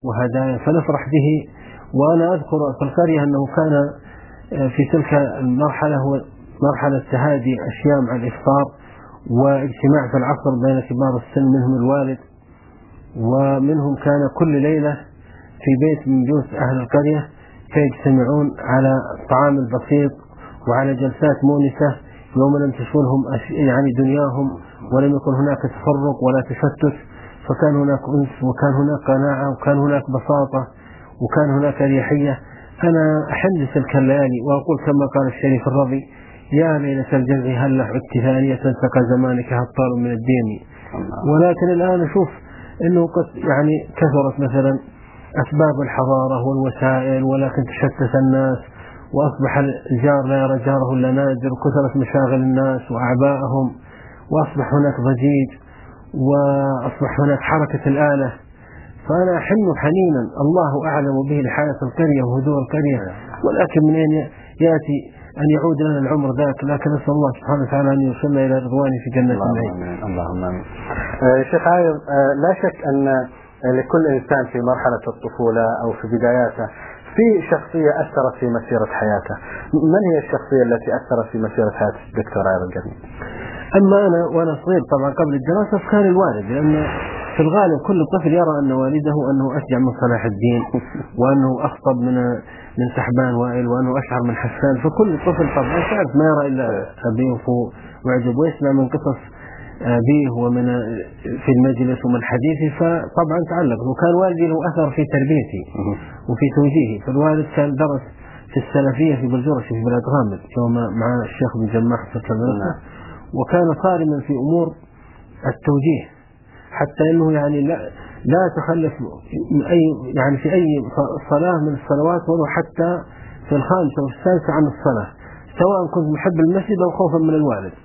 وهدايا فنفرح به. وأنا أذكر في القرية أنه كان في تلك المرحلة هو مرحلة تهادي أشياء مع الإفطار واجتماع في العصر بين كبار السن منهم الوالد، ومنهم كان كل ليلة في بيت من بيوت أهل القرية فيجتمعون على الطعام البسيط وعلى جلسات مونسة يوم لم تشغلهم يعني دنياهم، ولم يكن هناك تفرق ولا تشتت، فكان هناك أنس وكان هناك قناعة وكان هناك بساطة وكان هناك ريحية. أنا أحن تلك الليالي وأقول كما قال الشريف الرضي: يا ليلة الجمع هل عدت ثانية تلتقى زمانك هطال من الدين. ولكن الآن أشوف أنه قد يعني كثرت مثلا أسباب الحضارة والوسائل، ولكن تشتت الناس وأصبح الجار لا يرى جاره إلا نادر، وكثرت مشاغل الناس وأعبائهم، وأصبح هناك ضجيج وأصبح هناك حركة الآلة. فأنا أحن حنينا الله أعلم به لحالة القرية وهدوء القرية، ولكن من أين يأتي أن يعود لنا العمر ذاك؟ لكن نسأل الله سبحانه وتعالى أن يوصلنا إلى رضوانه في جنة النعيم. اللهم آمين. شيخ عايض، لا شك أن لكل إنسان في مرحلة الطفولة أو في بداياته في شخصية أثرت في مسيرة حياته. من هي الشخصية التي أثرت في مسيرة حياة الدكتور عايض القرني؟ أما أنا وأنا صغير طبعا قبل الدراسة كان الوالد، لأن في الغالب كل طفل يرى أن والده أنه أشجع من صلاح الدين وأنه أخطب من سحبان وائل وأنه أشعر من حسان. فكل طفل طبعا تعرف ما يرى إلا أبيه ويعجب ويسمع من قصص أبيه ومن في المجلس ومن حديثه، فطبعا تعلق. وكان والدي له أثر في تربيتي وفي توجيهي. فالوالد كان درس في السلفية في بلجورش في بلاد غامد يوم مع الشيخ بن جماح في المدرسة، وكان صارما في أمور التوجيه، حتى أنه يعني لا تخلف يعني في أي صلاة من الصلوات ولو حتى في الخامسة والسادسة عن الصلاة، سواء كنت محب المسجد أو خوفا من الوالد.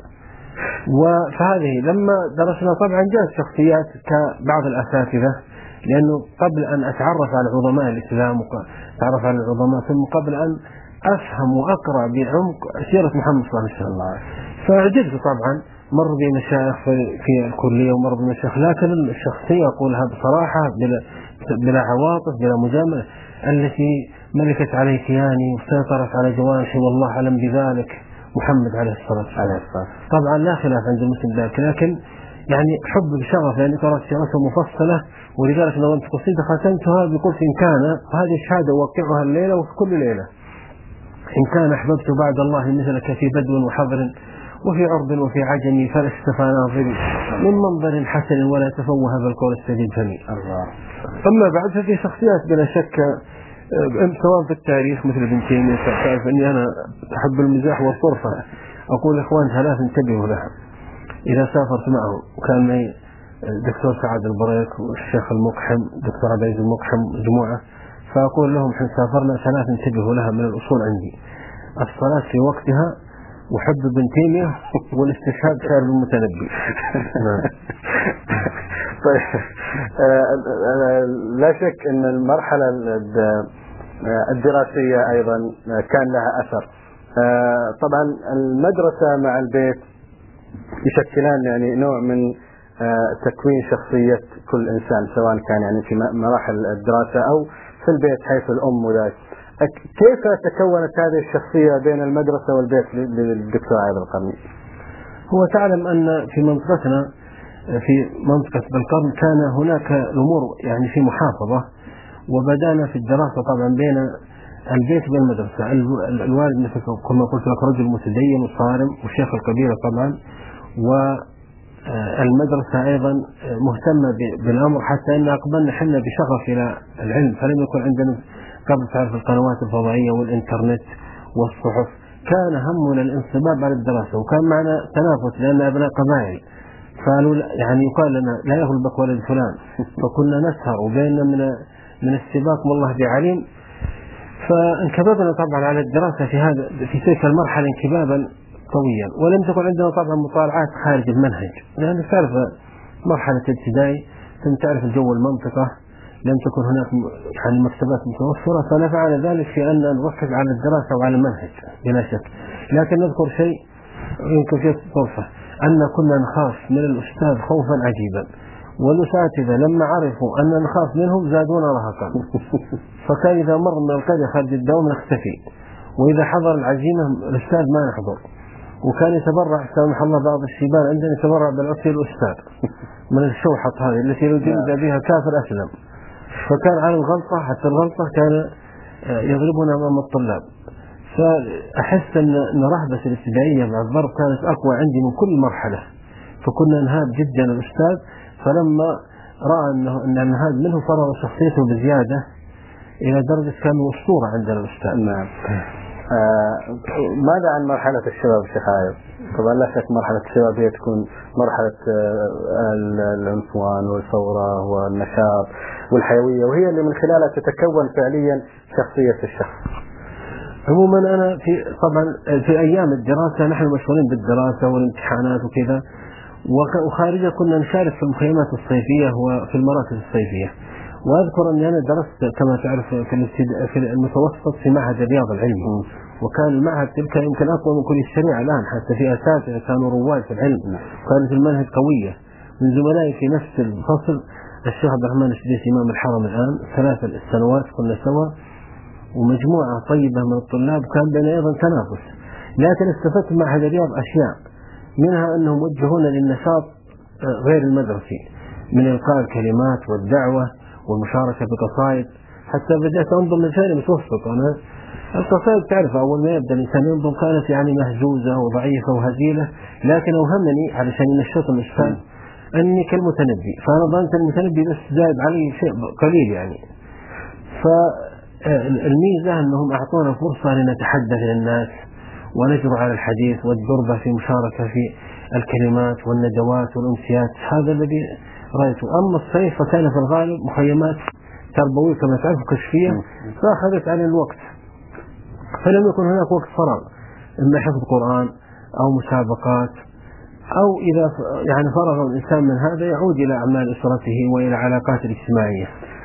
فهذه لما درسنا طبعا جاءت شخصيات كبعض الأساتذة، لأنه قبل أن أتعرف على عظماء الإسلام وأتعرف على العظماء ثم قبل أن أفهم وأقرأ بعمق سيرة محمد صلى الله عليه وسلم فعجبت طبعا. مر بمشايخ في الكلية ومر بمشايخ، لكن الشخصية أقولها بصراحة بلا عواطف بلا مجاملة التي ملكت علي كياني وسيطرت على جوارحي والله أعلم بذلك محمد عليه الصلاة والسلام. طبعا لا خلاف عند المسلم ذلك، لكن يعني حب بشغف لأني قرأت سيرته مفصلة، ولذلك لو أنت قصيدة ختمتها بقول إن كان هذه الشهادة أوقعها الليلة وفي كل ليلة: إن كان أحببت بعد الله مثلك في بدو وحضر وفي عرض وفي عجم فلست فناظر من منظر حسن ولا تفوه بالقول السديد جميل. أما بعد ففي شخصيات بلا شك سواء في التاريخ مثل ابن تيمية. تعرف أني أنا أحب المزاح والطرفة، أقول إخوان ثلاث انتبهوا لها إذا سافرت معه، وكان معي الدكتور سعد البريك والشيخ المقحم الدكتور عبد العزيز المقحم مجموعة، فأقول لهم حين سافرنا ثلاث انتبهوا لها من الأصول عندي: الصلاة في وقتها، وحب ابن تيمية، والاستشهاد خير من المتنبي. طيب، لا شك أن المرحلة الدراسية أيضا كان لها أثر. طبعا المدرسة مع البيت يشكلان يعني نوع من تكوين شخصية كل إنسان، سواء كان يعني في مراحل الدراسة أو في البيت حيث الأم وذلك. كيف تكونت هذه الشخصية بين المدرسة والبيت للدكتور عايض القرني؟ هو تعلم أن في منطقتنا في منطقة بالقرن كان هناك أمور يعني في محافظة، وبدأنا في الدراسة طبعا بين البيت والمدرسة. الوالد مثل كما قلت لك رجل متدين وصارم وشيخ القبيلة طبعا، والمدرسة أيضا مهتمة بالأمر، حتى أن أقبلنا حنا بشغف إلى العلم، فلم يكن عندنا قبل تعرف القنوات الفضائية والإنترنت والصحف، كان همنا الانصباب على الدراسة، وكان معنا تنافس لأن أبناء قبائل، قالوا يعني يقال لنا لا يغلبك ولد فلان، فكنا نسهر وبيننا من السباق والله بعليم. فانكببنا طبعا على الدراسة في تلك المرحلة انكبابا قويا، ولم تكن عندنا طبعا مطالعات خارج المنهج، لأن تعرف مرحلة ابتدائي ثم تعرف الجو المنطقة، لم تكن هناك يعني مكتبات متوفرة، فنفعنا ذلك في أن نركز على الدراسة وعلى المنهج بلا شك. لكن نذكر شيء يمكن فيه طرفة، أن كنا نخاف من الأستاذ خوفا عجيبا، والأساتذة لما عرفوا أن نخاف منهم زادونا رهقا، فكان إذا مر من القرية خارج الدوام نختفي، وإذا حضر العزيمة الأستاذ ما نحضر. وكان يتبرع سامح الله بعض الشيبان عندنا يتبرع بالعصير الأستاذ من الشوحط هذه التي لو جلد بها كافر أسلم. فكان على الغلطة حتى الغلطة كان يضربنا أمام الطلاب. فأحس أن رهبة الابتدائية مع الضرب كانت أقوى عندي من كل مرحلة، فكنا نهاب جدا الأستاذ. فلما رأى أن نهاب منه فرغ شخصيته بزيادة إلى درجة كان أسطورة عندنا الأستاذ. نعم. ماذا عن مرحلة الشباب شيخ عايض؟ طبعا لا شك مرحلة الشباب هي تكون مرحلة العنفوان والثورة والنشاط والحيوية، وهي اللي من خلالها تتكون فعليا شخصية الشخص. عموما أنا طبعا في أيام الدراسة نحن مشغولين بالدراسة والامتحانات وكذا، وخارجها كنا نشارك في المخيمات الصيفية وفي المراكز الصيفية. وأذكر أني أنا درست كما تعرف في المتوسط في معهد الرياض العلمي، وكان المعهد تلك يمكن أقوى من كلية الشريعة الآن، حتى في أساتذة كانوا رواد في العلم، كانت المنهج قوية. من زملائي في نفس الفصل الشيخ عبد الرحمن السديس إمام الحرم الآن 3 سنوات كنا سوا، ومجموعة طيبة من الطلاب، كان بين أيضا تنافس. لكن استفدت مع معهد الرياض أشياء، منها أنهم وجهونا للنشاط غير المدرسي، من إلقاء الكلمات والدعوة والمشاركة بقصائد. حتى بدأت أنظم لساني متوسط. أنا القصائد تعرف أول ما يبدأ الإنسان ينظم كانت يعني مهزوزة وضعيفة وهزيلة، لكن أوهمني علشان ينشط الإشكال أني كالمتنبي، فأنا ظننت المتنبي بس زاد علي شيء قليل يعني. فالميزة أنهم أعطونا فرصة لنتحدث للناس ونجر على الحديث والدربة في مشاركة في الكلمات والندوات والأمسيات. هذا الذي رأيته. أما الصيف فكان في الغالب مخيمات تربوية كما تعرف كشفية، فأخذت على الوقت، فلم يكن هناك وقت فراغ، إما حفظ قرآن أو مسابقات، أو إذا يعني فرغ الإنسان من هذا يعود إلى أعمال أسرته وإلى علاقات الاجتماعية.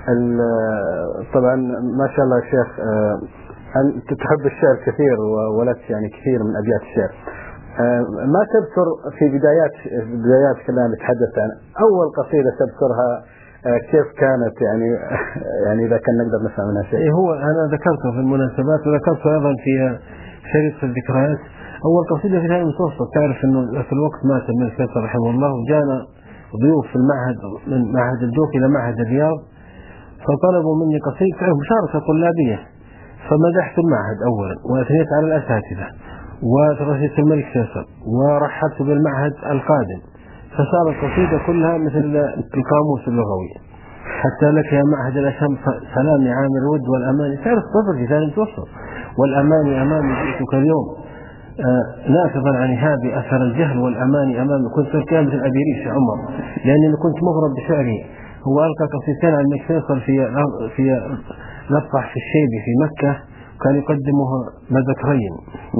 طبعا ما شاء الله يا شيخ، أنت تحب الشعر كثير وولدت يعني كثير من أبيات الشعر. ما تذكر في بدايات كلام نتحدث عن أول قصيدة تذكرها كيف كانت يعني إذا كان نقدر نسمع منها شيء؟ هو أنا ذكرته في المناسبات، وذكرته أيضا في شريط في الذكريات. أول قصيدة في هذا المتوسط، تعرف إنه في الوقت مات ابن الفيصل رحمه الله، وجانا ضيوف في المعهد من معهد الجوف إلى معهد الرياض، فطلبوا مني قصيدة مشاركة طلابية، فمدحت المعهد أولا وأثنيت على الأساتذة وترشيت الملك فيصل ورحبت بالمعهد القادم، فصار القصيدة كلها مثل القاموس اللغوي. حتى لك يا معهد الأشم سلامي عامر الود والأمان، تعرف طفل في ثاني متوسط، والأمان أمامي جئتك اليوم نافضا عن هابي أثر الجهل والأمان أمامي. كنت كان مثل أبي ريش عمر، لأنني كنت مغرب بشعري. هو ألقى قصيدتين عن الملك فيصل في نطح في الشيبي في مكة، كان يقدمها مذكرين.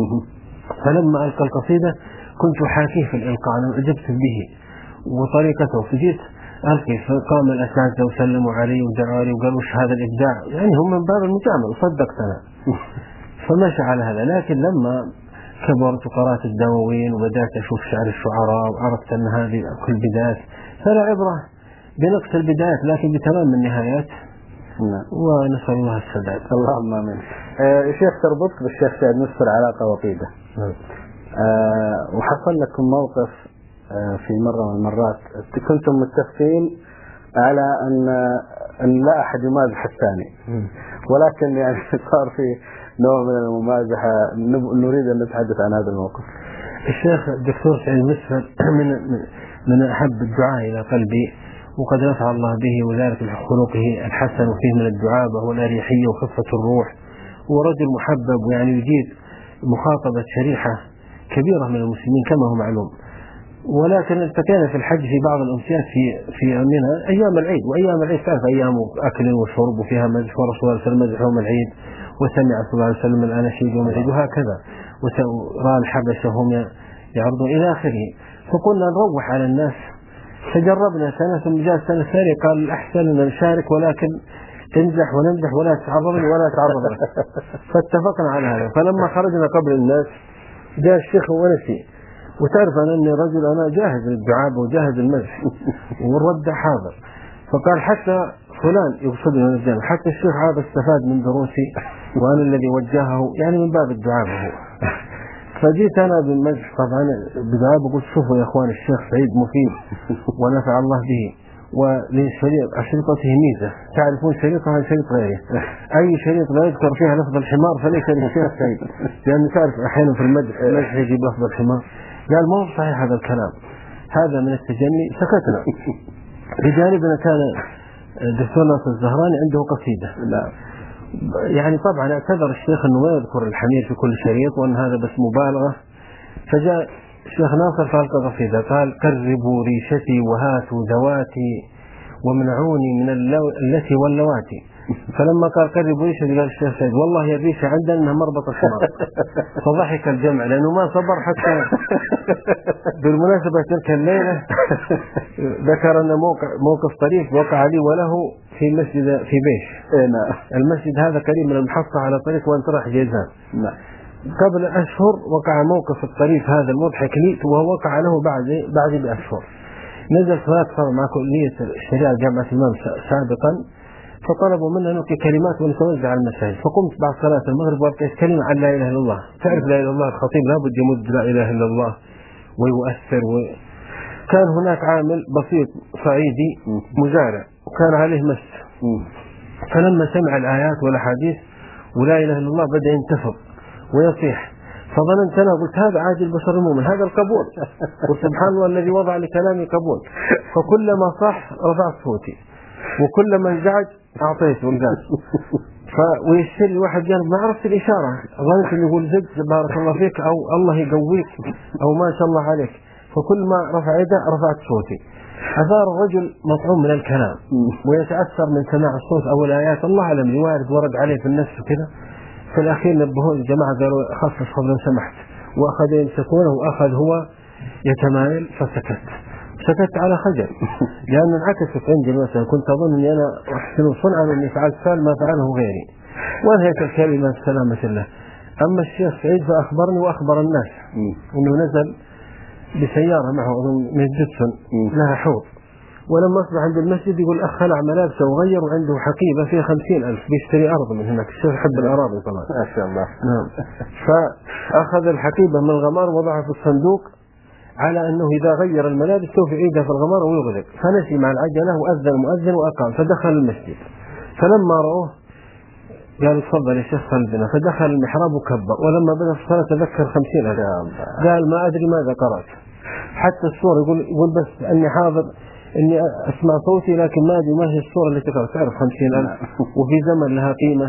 فلما ألقى القصيدة كنت حاكيه في الإلقاء، أنا أعجبت به وطريقته، فجيت ألقي، فقام الأساتذة وسلموا علي ودعوا لي وقالوا وش هذا الإبداع، يعني هم من باب المجاملة، وصدقت أنا. فمشى على هذا. لكن لما كبرت وقرأت الدواوين وبدأت أشوف شعر الشعراء وعرفت أن هذه كل بدايات، فلا عبرة بنقص البدايات لكن بتمام النهايات. ونسأل الله السداد. اللهم آمين. شيخ تربطك بالشيخ سعد نصر علاقة وطيدة. وحصل لكم موقف في مرة من المرات كنتم متفقين على أن لا أحد يمازح الثاني، ولكن يعني صار في نوع من الممازحة، نريد أن نتحدث عن هذا الموقف. الشيخ الدكتور سعيد نصر من أحب الدعاء إلى قلبي، وقد نفع الله به، وذلك خلقه الحسن وفيه من الدعابة والأريحية وخفة الروح، ورجل محبب ويعني يجيد مخاطبة شريحة كبيرة من المسلمين كما هو معلوم. ولكن التقينا في الحج في بعض الأمسيات في منها أيام العيد، وأيام العيد تعرف أيام أكل وشرب وفيها مدح، ورسول الله صلى الله عليه وسلم مدح يوم العيد، وسمع صلى الله عليه وسلم الأناشيد يوم العيد، وهكذا، ورأى الحبشة هم يعرضون إلى آخره. فقلنا نروح على الناس، فجربنا سنة ثم جاء السنة الثانية قال الأحسن أن نشارك، ولكن تمزح ونمزح ولا تعرضني ولا تعرض لك. فاتفقنا على هذا. فلما خرجنا قبل الناس جاء الشيخ ونسي، وتعرف أنني رجل أنا جاهز للدعابة وجاهز المدح والرد حاضر. فقال حتى فلان يقصدني من الجنة، حتى الشيخ هذا استفاد من دروسي وأنا الذي وجهه، يعني من باب الدعابة هو. فجيت أنا بالمدح طبعا بدعابة قلت شوفوا يا أخوان الشيخ سعيد مفيد ونفع الله به، ولشريطته ميزة، تعرفون شريطها شريط غيره، أي شريط لا يذكر فيها لفظ الحمار فليس للشيخ سعيد، لأنه تعرف أحيانا في المدح يجيب لفظ الحمار. قال ما هو صحيح هذا الكلام، هذا من التجني. سكتنا. بجانبنا كان الدكتور ناصر الزهراني عنده قصيدة، يعني طبعا اعتذر الشيخ أنه ما يذكر الحمير في كل شريط وأن هذا بس مبالغة. فجاء الشيخ ناصر فألقى قصيدة قال قربوا ريشتي وهاتوا ذواتي ومنعوني من التي واللواتي. فلما قال قربوا ريشتي قال الشيخ سعيد والله يا الريشة عندنا انها مربط الحمار. فضحك الجمع لأنه ما صبر حتى. بالمناسبة تلك الليلة ذكر أن موقف طريف وقع لي وله في مسجد في بيش. المسجد هذا قريب من المحطة على طريق وانت راح جيزان. قبل أشهر وقع موقف الطريف هذا المضحك لي، وهو وقع له بعد بأشهر. نزل هناك مع كلية الشريعة جامعة الإمام سابقا، فطلبوا منا نلقي كلمات ونتوزع على المساجد. فقمت بعد صلاة المغرب وألقيت كلمة عن لا إله إلا الله. تعرف لا إله إلا الله الخطيب لابد يمد لا إله إلا الله ويؤثر كان هناك عامل بسيط صعيدي مزارع وكان عليه مس، فلما سمع الآيات والأحاديث ولا إله إلا الله بدأ ينتفض ويصيح. فظننت أنا قلت هذا عادي البشر المؤمن، هذا القبول. وسبحان الله الذي وضع لكلامي قبول. فكلما صح رفعت صوتي وكلما انزعج أعطيته الغاز. ويشتري الواحد جانب ما عرفت الإشارة، ظننت أنه يقول زد بارك الله فيك أو الله يقويك أو ما شاء الله عليك. فكل ما رفع يده رفعت صوتي. أثار الرجل مطعوم من الكلام ويتأثر من سماع الصوت أو الآيات، الله أعلم لوارد ورد عليه في النفس وكذا. في الأخير نبهوا الجماعة قالوا خصص لو سمحت، وأخذ يمسكونه وأخذ هو يتمايل. سكت على خجل لأن انعكست عندي مثلا كنت أظن أني أنا أحسن صنعا أني فعلت فعل ما فعله غيري، وانهيت الكلمة بسلامة الله. أما الشيخ سعيد فأخبرني وأخبر الناس أنه نزل بسيارة معه من جدسون لها حوض، ولما أصبح عند المسجد يقول أخ خلع ملابسه وغير وعنده حقيبة فيها 50,000 بيشتري أرض من هناك. الشيخ يحب الأراضي طبعا ما شاء الله. نعم. فأخذ الحقيبة من الغمار ووضعها في الصندوق على أنه إذا غير الملابس سوف يعيدها في الغمار ويغلق. فنسي مع العجلة وأذن المؤذن وأقام، فدخل المسجد. فلما رأوه قال تفضل يا شيخ صلنا، فدخل المحراب وكبر، ولما بدأ الصلاة تذكر 50,000. قال ما أدري ماذا قرأت، حتى الصورة يقول بس أني حاضر إني أسمع صوتي لكن ما أدري ما هي الصورة التي قرأت. تعرف 50,000 وفي زمن لها قيمة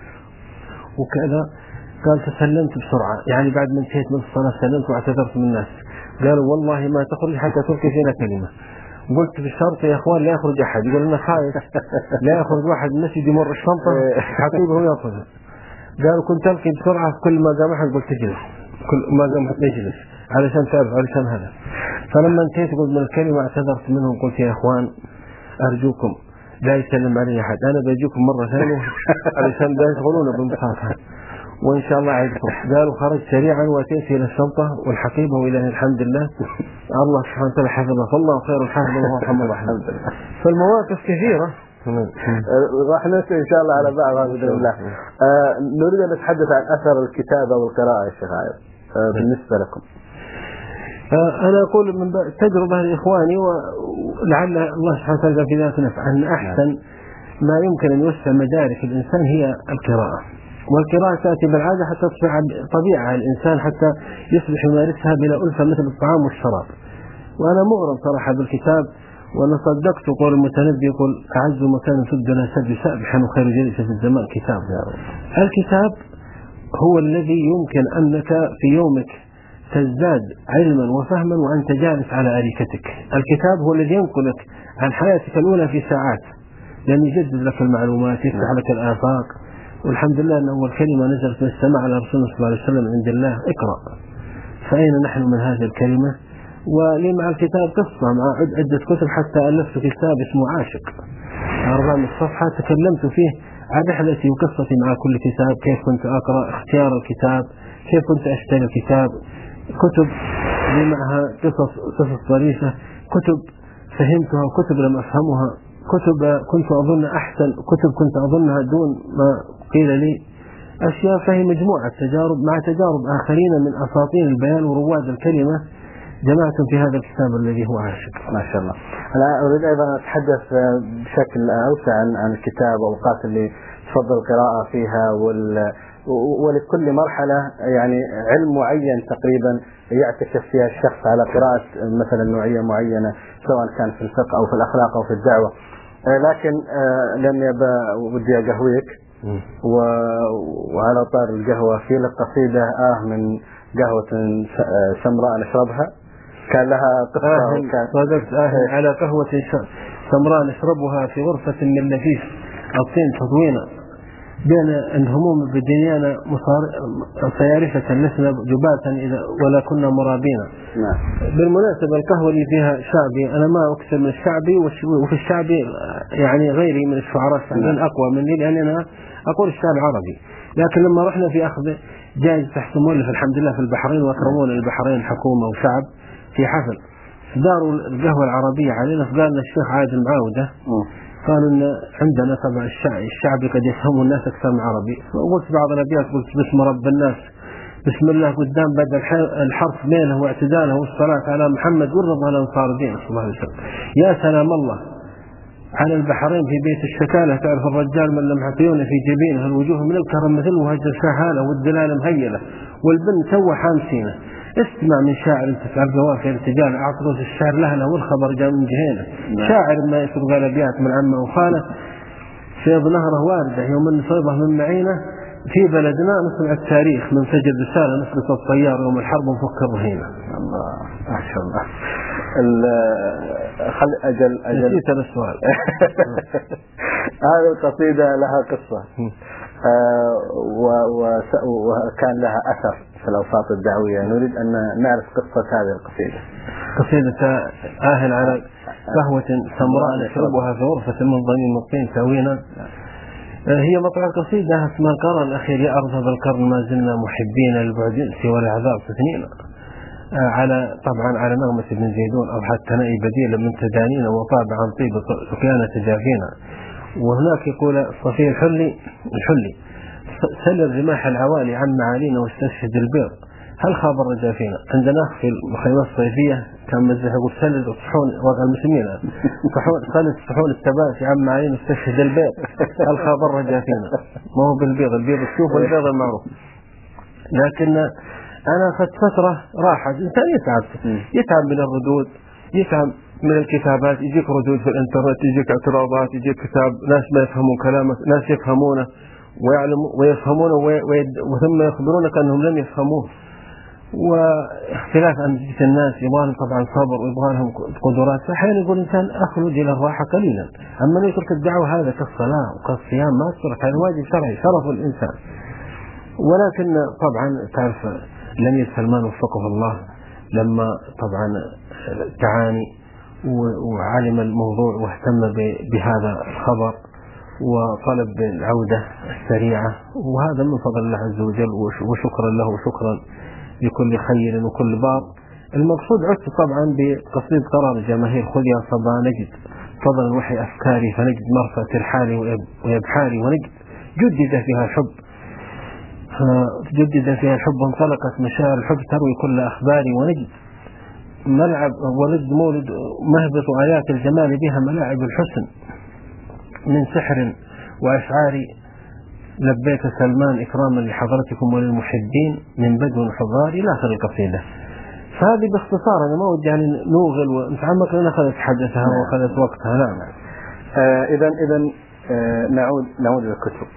وكذا. قال تسلمت بسرعة، يعني بعد ما انتهيت من الصلاة سلمت واعتذرت من الناس. قالوا والله ما تخرج حتى تلقي فينا كلمة. قلت بالشرط يا اخوان لا يخرج احد، يقول لنا خايف لا يخرج واحد من المسجد يمر الشنطة حقيبه وياخذها. قالوا كنت القي بسرعة كل ما قام احد قلت اجلس، كل ما قام احد يجلس علشان تعرف علشان هذا. فلما انتهيت قلت من الكلمة اعتذرت منهم، قلت يا اخوان ارجوكم لا يسلم علي احد، انا بيجيكم مرة ثانية علشان لا يشغلونا بالمصافحة وإن شاء الله عيدكم. قالوا خرج سريعا وأتيت إلى الشنطة والحقيبة وإلى الحمد لله الله سبحانه وتعالى حفظه، فالله خير الحافظ وارحم الرحمن. فالمواقف كثيرة راح نسأل إن شاء الله على بعض بإذن الله. نريد أن نتحدث عن أثر الكتابة والقراءة يا شيخ عايض بالنسبة لكم. أنا أقول من تجربة لإخواني ولعل الله سبحانه وتعالى في ذات نفع أن أحسن ما يمكن أن يوسع مدارك الإنسان هي القراءة. والقراءة تأتي بالعادة حتى تصبح طبيعة على الإنسان حتى يصبح يمارسها بلا ألفة مثل الطعام والشراب. وأنا مغرم صراحة بالكتاب، وأنا صدقت قول المتنبي يقول أعز مكان في الدنيا سد سابحا وخير جليس في الزمان كتاب. الكتاب هو الذي يمكن أنك في يومك تزداد علما وفهما وأنت جالس على أريكتك. الكتاب هو الذي ينقلك عن حياتك الأولى في ساعات، لأن يجدد لك المعلومات يفتح لك الآفاق. والحمد لله أن أول كلمة نزلت من السماء على رسول الله صلى الله عليه وسلم عند الله اقرأ. فأين نحن من هذه الكلمة؟ ولي مع الكتاب قصة مع عدة كتب، حتى ألفت كتاب اسمه عاشق 400 صفحة تكلمت فيه عن رحلتي وقصتي مع كل كتاب، كيف كنت أقرأ، اختيار الكتاب، كيف كنت أشتري الكتاب، كتب لي معها قصص ظريفة، كتب فهمتها وكتب لم أفهمها، كتب كنت أظن أحسن، كتب كنت أظنها دون ما قيل لي، أشياء. فهي مجموعة تجارب مع تجارب آخرين من أساطين البيان ورواد الكلمة جمعتم في هذا الكتاب الذي هو عاشق. ما شاء الله. أنا أريد أيضا أتحدث بشكل أوسع عن الكتاب وأوقات اللي تفضل القراءة فيها، ولكل مرحلة يعني علم معين تقريبا يعتكف فيها الشخص على قراءة مثلا نوعية معينة، سواء كان في الفقه أو في الأخلاق أو في الدعوة. لكن لأني ودي أقهويك، وعلى طار القهوة في القصيدة من قهوة سمراء نشربها كان لها قصة. صدقت على قهوة سمراء نشربها في غرفة من لفيف الطين تضوينا بين الهموم بدنيانا صيارفة لسنا جباتا ولا كنا مرابين. بالمناسبة القهوة اللي فيها شعبي، أنا ما أكثر من الشعبي، وفي الشعبي يعني غيري من الشعراء الشعبيين أقوى مني، لأني أنا أقول الشعر العربي. لكن لما رحنا في أخذ جائزة تحت مؤلف الحمد لله في البحرين، وأكرمونا البحرين حكومة وشعب في حفل داروا القهوة العربية علينا، فقالنا الشيخ عادل معاودة قالوا إن عندنا طبعا الشعبي قد يفهموا الناس أكثر من عربي. وقلت بعض الأبيات، قلت بسم رب الناس، بسم الله قدام بدل الحرف ليله واعتداله، والصلاة على محمد والرضا الأنصار دين صلى الله عليه وسلم. يا سلام الله على البحرين في بيت الشكالة، تعرف الرجال من لم عطيونه في جبينه، الوجوه من الكرم مثل وهجر شهالة، والدلال مهيلة، والبن سوى حامسينه. اسمع من شاعر انت تعرف قوافي الرجال، اعطروه الشعر لهله والخبر جاء من جهينه. شاعر ما يسبق الابيات من عمه وخاله، فيض نهره وارده يوم النصيبه من معينه، في بلدنا نسمع التاريخ من سجل رساله، نسقط الطيار يوم الحرب ونفك الرهينه. الله ما شاء الله. أجل نسيت السؤال. هذه القصيدة لها قصة وكان لها أثر في الأوساط الدعوية. نريد أن نعرف قصة هذه القصيدة. قصيدة آهل على قهوة سمراء نشربها في غرفة من ضمين مقيم تاوينا. هي مطلع القصيدة اسمها القرن الأخير، يا أرض هذا القرن ما زلنا محبين للبعد سوى العذاب تثنينا، على طبعا على نغمة ابن زيدون أو حتى نائي بديل من تدانينا، وطابع عن طيب سقيانة جافينا. وهناك يقول الصفي الحلي سل الرماح العوالي عن معالينا واستشهد البيض، هل خاب الرجا فينا. عندنا في المخيمات الصيفية كان مزح يقول سل الصحون وقع المسلمين سل الصحون التباسي عن معالينا واستشهد البيض، هل خاب الرجا فينا. ما هو بالبيض، البيض الشوف والبيض المعروف. لكن أنا أخذت فترة راحة، الإنسان يتعب من الردود، يتعب من الكتابات، يجيك ردود في الانترنت، يجيك اعتراضات، يجيك كتاب ناس ما يفهمون كلامك، ناس يفهمونه ويفهمونه وثم يخبرونك أنهم لم يفهموه. واختلاف أمجد الناس يبغى طبعا صبر ويبغى لهم قدرات، فأحيانا يقول الإنسان أخرج إلى الراحة قليلا. أما يترك الدعوة هذا كالصلاة وكالصيام ما تترك، هذا واجب شرعي شرف الإنسان. ولكن طبعا تعرف الأمير سلمان وفقه الله لما طبعا تعاني وعلم الموضوع واهتم بهذا الخبر وطلب العودة السريعة، وهذا من فضل الله عز وجل، وشكرا له وشكرا لكل خير وكل بار. المقصود عدت طبعا بقصيدة قرار الجماهير، خذ يا صبا نجد فضلا وحي أفكاري، فنجد مرفأ ترحالي ويبحاري، ونجد جدد فيها الحب، وانطلقت مشاعر الحب تروي كل أخباري، ونجد ملعب ولد مولد مهبط آيات الجمال بها ملاعب الحسن، من سحر وأشعار لبيك سلمان إكراما لحضرتكم وللمحبين، من بدو حضار إلى آخر القصيدة. فهذه باختصار، أنا ما ودي يعني نوغل ونتعمق لأن أخذت حدثها وأخذت وقتها. نعم. إذا نعود للكتب.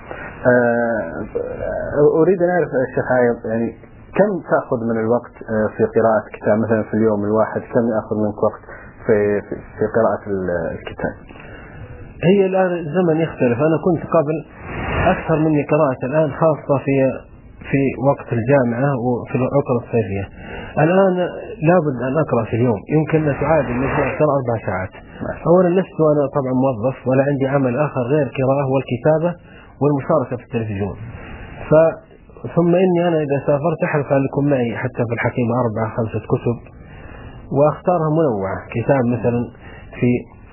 أريد أن أعرف الشيخ عايض، يعني كم تأخذ من الوقت في قراءة كتاب مثلا في اليوم الواحد؟ كم يأخذ منك وقت في قراءة الكتاب؟ هي الآن الزمن يختلف. أنا كنت قبل أكثر مني قراءة الآن، خاصة في وقت الجامعة وفي العطلة الصيفية. الآن لابد أن أقرأ في اليوم، يمكن أن تعادل مجموعة 4 ساعات. أولا لست أنا طبعا موظف ولا عندي عمل آخر غير القراءة والكتابة والمشاركة في التلفزيون. ثم إني أنا إذا سافرت أحرص أن يكون معي حتى في الحقيبة 4-5 كتب وأختارها منوعة. كتاب مثلا في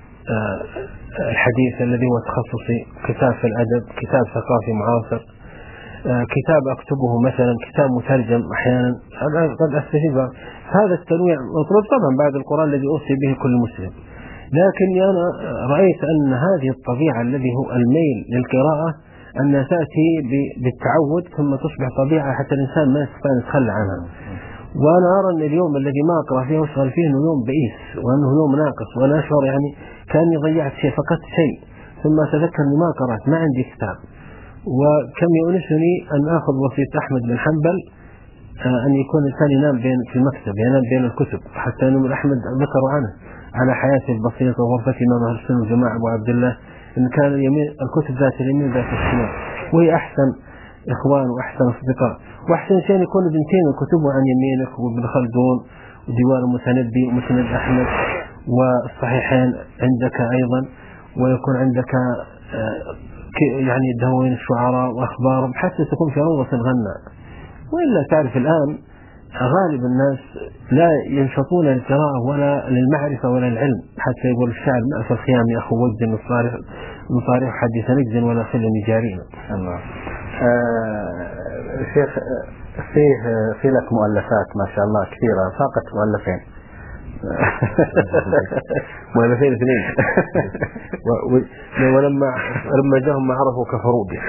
الحديث الذي هو تخصصي، كتاب في الأدب، كتاب ثقافي معاصر، كتاب أكتبه مثلا، كتاب مترجم أحيانا، قد أستفيد. هذا التنويع مطلوب طبعا بعد القرآن الذي أوصي به كل مسلم، لكني أنا رأيت أن هذه الطبيعة الذي هو الميل للقراءة أن تأتي بالتعود ثم تصبح طبيعة حتى الإنسان ما يستطيع أن يتخلى عنها. وأنا أرى أن اليوم الذي ما أقرأ فيه وأشغل فيه أنه يوم بئيس وأنه يوم ناقص، وأنا أشعر يعني كأني ضيعت شيء، فقدت شيء، ثم أتذكر أني ما قرأت، ما عندي كتاب. وكم يؤنسني أن أخذ وصية أحمد بن حنبل أن يكون الإنسان ينام في المكتب، ينام بين الكتب، حتى أن أحمد ذكروا عنه على حياته البسيطة وغرفة إمام أهل السنة والجماعة أبو عبد الله إن كان الكتب ذات اليمين ذات الشمال، وهي أحسن إخوان وأحسن أصدقاء. وأحسن شيء يكون بنتين الكتب عن يمينك، وابن خلدون وديوان المتنبي ومسند أحمد والصحيحين عندك أيضا، ويكون عندك يعني دواوين الشعراء وأخبارهم حتى تكون في روضة الغناء. وإلا تعرف الآن غالب الناس لا ينشطون للقراءة ولا للمعرفة ولا العلم، حتى يقول الشاعر مأسى الخيام يا أخو وجد مصاريح حديث نجد ولا خل جارينا. الله. شيخ في لك مؤلفات ما شاء الله كثيرة، فاقت مؤلفين. مؤلفين اثنين. ولما جاءهم ما عرفوا كفروا به.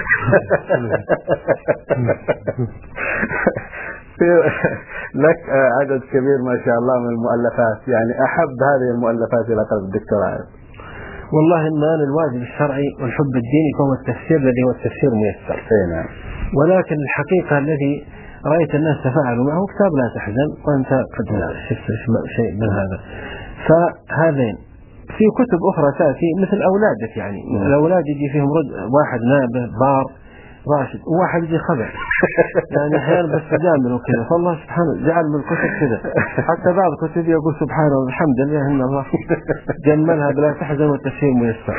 لك عدد كبير ما شاء الله من المؤلفات، يعني أحب هذه المؤلفات إلى قلب الدكتور عارف. والله إن أنا الواجب الشرعي والحب الديني فهو التفسير الذي هو التفسير ميسر. نعم. ولكن الحقيقة الذي رأيت الناس تفاعلوا معه كتاب لا تحزن، وأنت قد شفت شيء من هذا. فهذين في كتب أخرى تأتي مثل أولادك، يعني الأولاد يجي فيهم واحد نابه بار راشد وواحد يجي خبع يعني أحيانا بس جامل وكذا. فالله سبحانه جعل من الكتب كذا، حتى بعض الكتب يقول سبحانه والحمد لله إن الله جملها بلا تحزن والتفسير ميسر.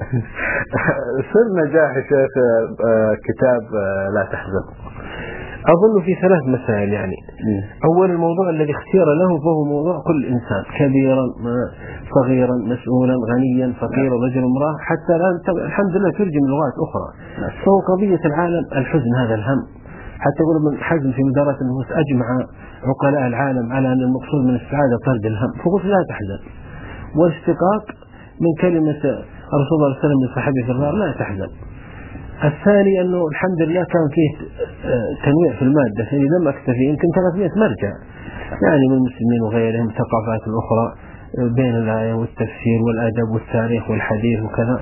سر نجاح شيخ كتاب لا تحزن أظن في ثلاث مسائل. يعني أول الموضوع الذي اختير له فهو موضوع كل إنسان، كبيرا صغيرا مسؤولا غنيا فقيرا رجل امرأة، حتى الآن الحمد لله ترجم لغات أخرى. فهو قضية العالم الحزن، هذا الهم. حتى يقول ابن حزم في مدارة النفوس أجمع عقلاء العالم على أن المقصود من السعادة طرد الهم، فقلت لا تحزن. والاشتقاق من كلمة رسول الله صلى الله عليه وسلم لصحابه في الغار لا تحزن. الثاني أنه الحمد لله كان فيه تنويع في المادة، يعني لم أكتفي يمكن 300 مرجع يعني من المسلمين وغيرهم، ثقافات الأخرى بين الآية والتفسير والأدب والتاريخ والحديث وكذا.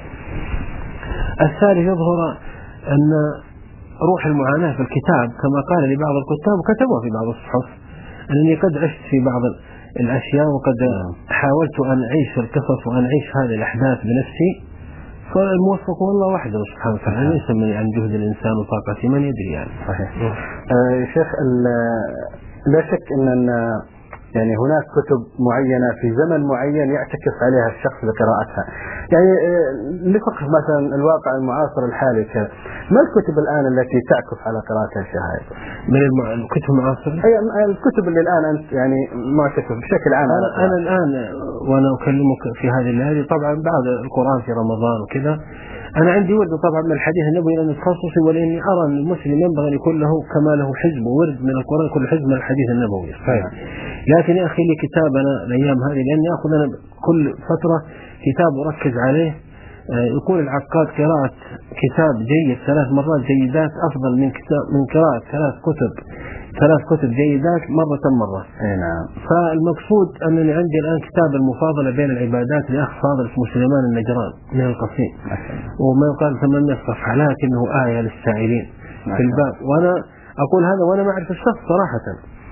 الثالث يظهر أن روح المعاناة في الكتاب كما قال لبعض الكتاب وكتبوا في بعض الصحف، أنني قد عشت في بعض الأشياء وقد حاولت أن أعيش القصص وأن أعيش هذه الأحداث بنفسي. فالموفق هو الله وحده سبحانه وتعالى، ليس عن جهد الإنسان وطاقته من يدري يعني. صحيح. شيخ لا شك أن يعني هناك كتب معينة في زمن معين يعتكف عليها الشخص لقراءتها، يعني لفقه مثلا الواقع المعاصر الحالي كذا، ما الكتب الآن التي تعكف على قراءتها الشهائد من الكتب المعاصرة؟ أي الكتب اللي الآن أنت يعني معتكف بشكل عام. أنا الآن وأنا أكلمك في هذه الليالي طبعا بعد القرآن في رمضان وكذا، أنا عندي ورد طبعا من الحديث النبوي لأن تخصصي، ولأني أرى أن المسلم ينبغي أن يكون له كما له حزب وورد من القرآن كل حزب من الحديث النبوي. لكن يا أخي لي كتاب أنا الأيام هذه لأني أخذ أنا كل فترة كتاب أركز عليه. يقول العقاد قراءة كتاب جيد 3 مرات جيدات أفضل من قراءة 3 كتب جيدات مرة. نعم. فالمقصود أنني عندي الآن كتاب المفاضلة بين العبادات لأخ فاضل اسمه سليمان النجران من القصيم، وما يقال 800 صفحة لكنه آية للسائلين في الباب. وأنا أقول هذا وأنا ما أعرف الشخص صراحة،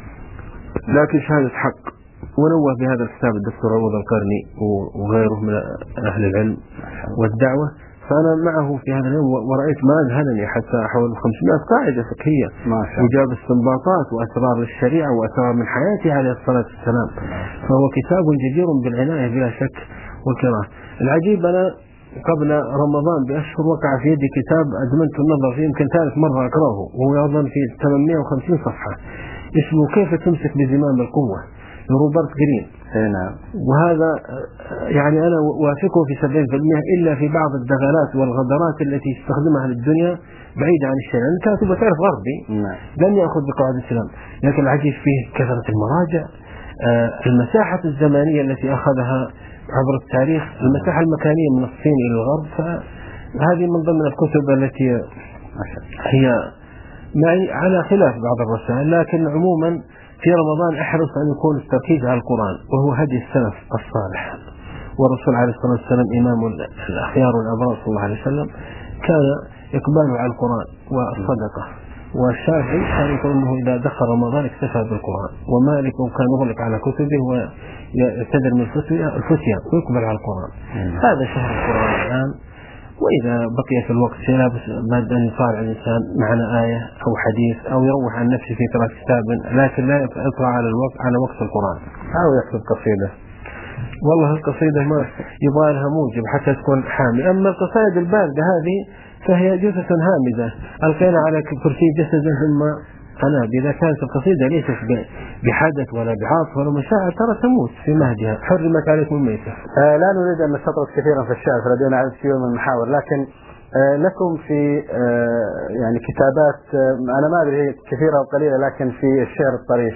لكن شهادة حق. ونوه بهذا الكتاب الدكتور عوض القرني وغيره من أهل العلم والدعوة، فأنا معه في هذا اليوم ورأيت ما أذهلني حتى حول 500 قاعدة فقهية وجاب استنباطات وأسرار للشريعة وأسرار من حياته عليه الصلاة والسلام. فهو كتاب جدير بالعناية بلا شك والقراءة. العجيب أنا قبل رمضان بأشهر وقع في يدي كتاب أدمنت النظر فيه يمكن 3 مرة أقرأه، وهو أيضا في 850 صفحة، اسمه كيف تمسك بزمام القوة روبرت جرين. نعم. وهذا يعني أنا وافقه في 70% إلا في بعض الدغلات والغدرات التي يستخدمها للدنيا بعيدة عن الشرع. أنا كاتب تعرف غربي لم يأخذ بقواعد الإسلام، لكن العجيب فيه كثرة المراجع، المساحة الزمانية التي أخذها عبر التاريخ، المساحة المكانية من الصين إلى الغرب. فهذه من ضمن الكتب التي هي معي على خلاف بعض الرسائل، لكن عموما في رمضان أحرص أن يكون التركيز على القرآن، وهو هدي السلف الصالح. والرسول عليه الصلاة والسلام إمام الأخيار والأبرار صلى الله عليه وسلم كان إقباله على القرآن والصدقة. والشافعي كان يقول أنه إذا دخل رمضان اكتفى بالقرآن، ومالك كان يغلق على كتبه ويعتذر من الفتية ويقبل على القرآن. هذا شهر القرآن الآن، وإذا بقي في الوقت شيء لا بس أن يطالع الإنسان معنا آية أو حديث أو يروح عن نفسه في قراءة كتاب، لكن لا يطلع على وقت القرآن أو يكتب قصيدة. والله القصيدة ما يبغى لها موجب حتى تكون حامل. أما القصائد الباردة هذه فهي جثث هامدة ألقينا على كرسي جسد ثم أنا إذا كانت القصيدة ليست بحدث ولا بعاطف ولا مشاعر ترى تموت في مهدها. حرمت عليكم الميتة. لا نريد أن نستطرد كثيرا في الشعر، فلدينا عدد كثير من المحاور، لكن لكم في يعني كتابات أنا ما أدري هي كثيرة أو قليلة، لكن في الشعر الطريف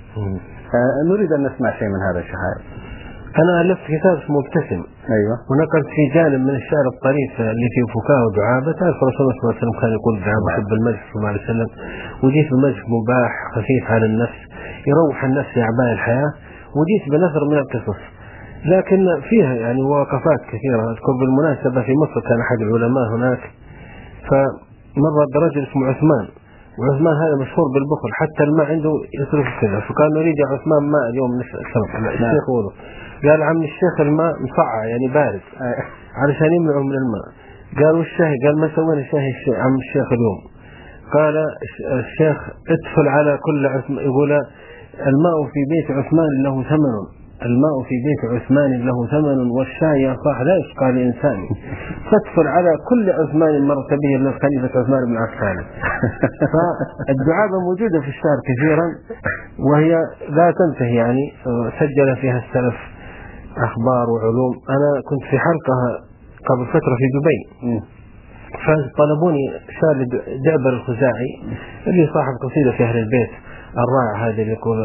نريد أن نسمع شيء من هذا الشعر. أنا ألفت كتاب اسمه مبتسم. أيوة. ونقلت في جانب من الشعر الطريف اللي فيه فكاهة ودعابة. تعرف الرسول صلى الله عليه وسلم كان يقول دعابة حب المجلس صلى الله عليه وسلم، وجيت بمجلس مباح خفيف على النفس يروح النفس في أعباء الحياة، وجيت بنثر من القصص لكن فيها يعني وقفات كثيرة. أذكر بالمناسبة في مصر كان أحد العلماء هناك، فمر برجل اسمه عثمان، وعثمان هذا مشهور بالبخل، حتى الماء عنده يصرف كذا، فقال نريد يا عثمان ماء اليوم نشرب. الشيخ يقوله قال عم الشيخ الماء مصعع يعني بارد علشان يمنعه من الماء. قال والشاهي؟ قال ما سوينا شاهي عم الشيخ اليوم. قال الشيخ ادخل على كل عثمان، يقول الماء في بيت عثمان له ثمن، الماء في بيت عثمان له ثمن، والشاي يا صاح لا يشقى لإنسان، فادخل على كل عثمان مرت به إلا خليفة عثمان بن عفان. فالدعابة موجودة في الشعر كثيرا وهي لا تنتهي، يعني سجل فيها السلف أخبار وعلوم. أنا كنت في حلقة قبل فترة في دبي، فطلبوني شاعر جابر الخزاعي اللي صاحب قصيدة في أهل البيت الرائع هذا اللي يقول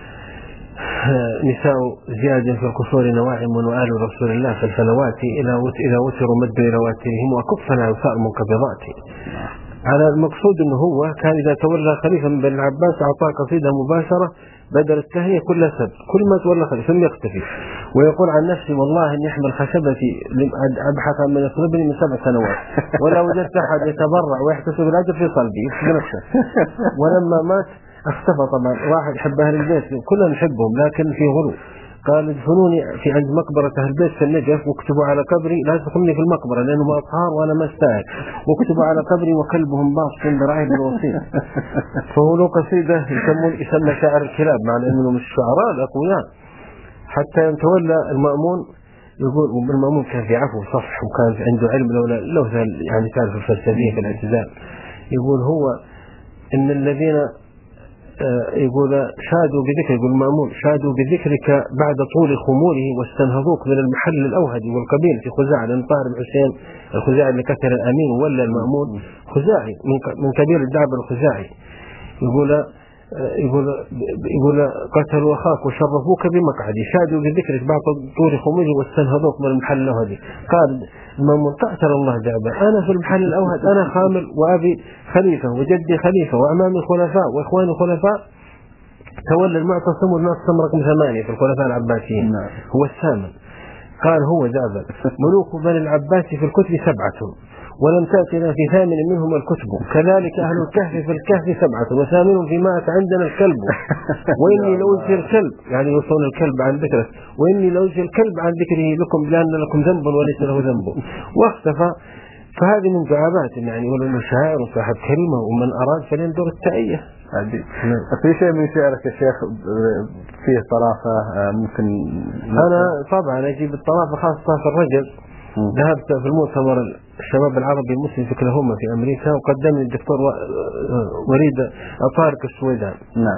نساء زياد في القصور نواعم وآل رسول الله في الفلوات إلى وتروا مدوا إلى واترهم وكفنا وساء منقبضات. على المقصود أنه هو كان إذا تولى خليفة من بني العباس أعطاه قصيدة مباشرة بدل التهيئة كل سب، كل ما تولى خليفة ثم يختفي، ويقول عن نفسي والله أن يحمل خشبتي أبحث عن من يطلبني من 7 سنوات ولا وجدت أحد يتبرع ويحتسب الأجر في قلبي بنفسه. ولما مات اختفى طبعا، واحد يحب أهل البيت كلنا نحبهم لكن في غلو. قال ادفنوني في عند مقبرة أهل البيت في النجف واكتبوا على قبري لا تدخلني في المقبرة لأنهم أطهار وأنا ما استاهل، وكتبوا على قبري وكلبهم باص ذراعي بالوصية. فهو له قصيدة يسمى شاعر الكلاب، مع أنه من الشعراء الأقوياء. حتى تولى المأمون يقول، والمأمون كان في عفو وصفح وكان عنده علم لو يعني تعرف الفلسفية في الاعتزال. يقول هو إن الذين يقول شادوا بذكر، يقول المأمون شادوا بذكرك بعد طول خموله واستنهضوك من المحل الأوهد والقبيل في خزاعة، لأن طاهر بن حسين الخزاعي اللي كسر الأمين ولا المأمون خزاعي من كبير الدعبة الخزاعي. يقول قتلوا أخاك وشرفوك بمقعدي، شادوا بذكرك بعد طول خموله واستنهضوك من المحل الأوهد. قال المأمون قتل الله دعبة، أنا في المحل الأوهد، أنا خامل وأبي خليفة وجدي خليفة وأمامي خلفاء وإخواني خلفاء. تولى المعتصم والمعتصم رقم 8 في الخلفاء العباسيين هو الثامن. قال هو جابر ملوك بني العباس في الكتب 7 ولم تأتنا في 8 منهم الكتب، كذلك أهل الكهف في الكهف 7 وثامن في مات عندنا الكلب، وإني لأوزي الكلب يعني يوصون الكلب عن ذكره، وإني لأوزي الكلب عن ذكره لكم لأن لكم ذنب وليس له ذنب. واختفى. فهذه من دعابات يعني يقولون انه شاعر وصاحب كلمة ومن أراد فلينظر التأية. في شيء من شعرك يا شيخ فيه طرافة ممكن؟ أنا طبعا أجيب الطرافة خاصة في الرجل. ذهبت في المؤتمر الشباب العربي المسلم في اوكلاهوما في أمريكا، وقدمني الدكتور وليد طارق السويدان. نعم.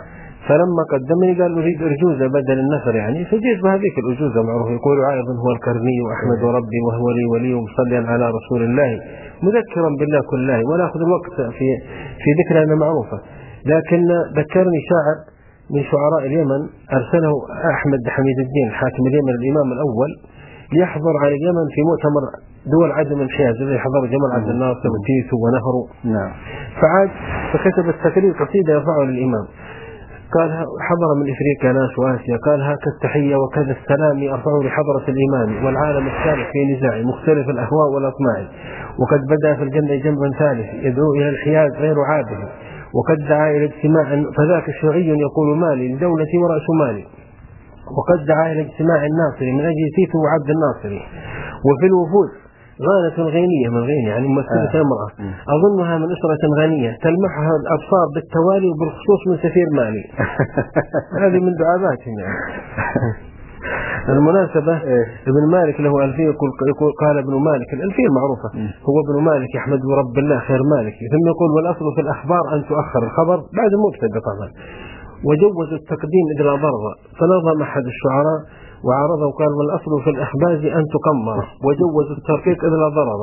فلما قدمني قال أريد أرجوزة بدل النفر يعني، فجيت بهذيك الأرجوزة معروف يقول عائض هو الكرني وأحمد ربي وهو لي ولي مصليا على رسول الله مذكرا بالله كله، ولا أخذ الوقت في ذكر أنها معروفة. لكن ذكرني شاعر من شعراء اليمن أرسله أحمد حميد الدين حاكم اليمن الإمام الأول ليحضر على اليمن في مؤتمر دول عدم الحياز الذي حضر جمال عبد الناصر وتيسو ونهرو. نعم. فعاد فكتب التقرير قصيدة يرفعه للإمام، قال حضر من إفريقيا ناس وآسيا، قال هكذا التحية وكذا السلام أرفعه لحضرة الإمام والعالم الثالث في نزاع مختلف الأهواء والأطماع، وقد بدأ في الجنة جنبا ثالث يدعو إلى الحياز غير عابه، وقد دعا إلى اجتماع فذاك شيوعي يقول مالي لدولتي ورأس مالي، وقد دعا إلى اجتماع الناصري من أجل تيتو وعبد الناصري، وفي الوفود غانة غينية من غين يعني ممثلة امرأة أظنها من أسرة غنية تلمحها الأبصار بالتوالي وبالخصوص من سفير مالي. هذه من دعاباتهم يعني. المناسبة ابن مالك له ألفية يقول قال ابن مالك الألفية المعروفة هو ابن مالك يحمد رب الله خير مالك، ثم يقول والأصل في الأخبار أن تؤخر الخبر بعد المبتدأ طبعا، وجوز التقديم إذ لا ضرر، فنظم أحد الشعراء وعرضه وقال والأصل في الأخباز أن تقمر، وجوز الترقيق إذ لا ضرر.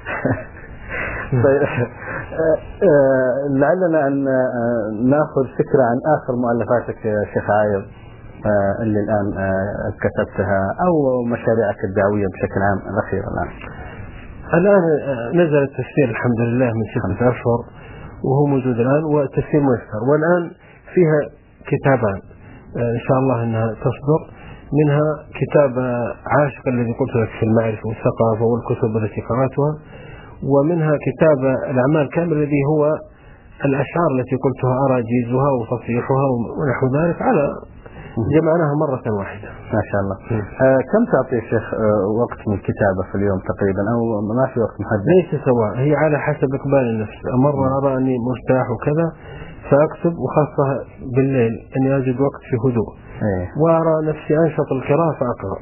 لعلنا أن نأخذ فكرة عن آخر مؤلفاتك يا شيخ عايض اللي الآن كتبتها أو مشاريعك الدعوية بشكل عام الأخيرة. الآن نزل التفسير الحمد لله من 6 أشهر وهو موجود الآن، والتفسير ميسر، والآن فيها كتابان إن شاء الله أنها تصدر، منها كتاب عاشق الذي قلت لك في المعرفة والثقافة والكتب التي قرأتها، ومنها كتاب الأعمال كامل الذي هو الأشعار التي قلتها أراجيزها وتصحيحها ونحو ذلك، على جمعناها مرة واحدة ما شاء الله. كم تعطي الشيخ وقت من الكتابة في اليوم تقريبا، أو ما في وقت محدد؟ ليس سواء، هي على حسب إقبال النفس. مرة أرى أني مرتاح وكذا فأكتب، وخاصة بالليل أني أجد وقت في هدوء، وأرى نفسي أنشط القراءة فأقرأ.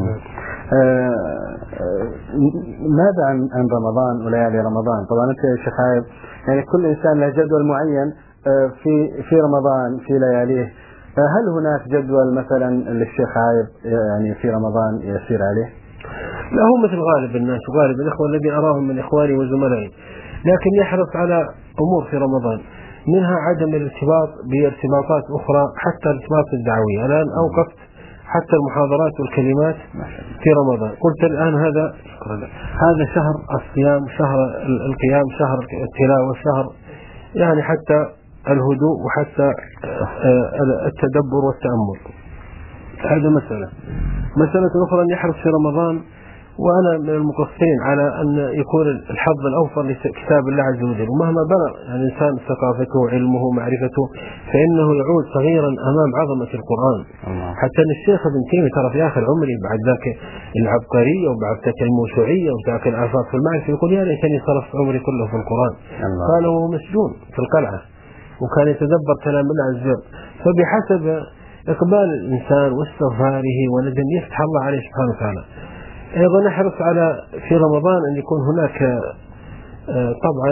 ماذا عن رمضان وليالي رمضان؟ طبعا أنت يا شيخ عايض يعني كل إنسان له جدول معين في رمضان في لياليه، هل هناك جدول مثلا للشيخ عايض يعني في رمضان يسير عليه؟ لا، هو مثل غالب الناس وغالب الإخوة الذي أراهم من إخواني وزملائي، لكن يحرص على أمور في رمضان، منها عدم الارتباط بارتباطات أخرى حتى الارتباط الدعوي. الآن أوقفت حتى المحاضرات والكلمات في رمضان، قلت الآن هذا شهر الصيام، شهر القيام، شهر التلاوة، شهر يعني حتى الهدوء وحتى التدبر والتأمل. هذا مسألة أخرى أن يحرص في رمضان، وأنا من المقصرين على أن يكون الحظ الأوفر لكتاب الله عز وجل، ومهما بلغ الإنسان ثقافته وعلمه ومعرفته فإنه يعود صغيرا أمام عظمة القرآن. حتى أن الشيخ ابن تيمية ترى في آخر عمري بعد ذاك العبقرية وبعد ذاك الموسوعية وذاك الآفاق في المعرفة يقول يا ليتني صرفت عمري كله في القرآن. قال وهو مسجون في القلعة وكان يتدبر كلام الله عز وجل. فبحسب إقبال الإنسان واستغفاره وندم يفتح الله عليه سبحانه وتعالى. أيضا نحرص على في رمضان أن يكون هناك طبعا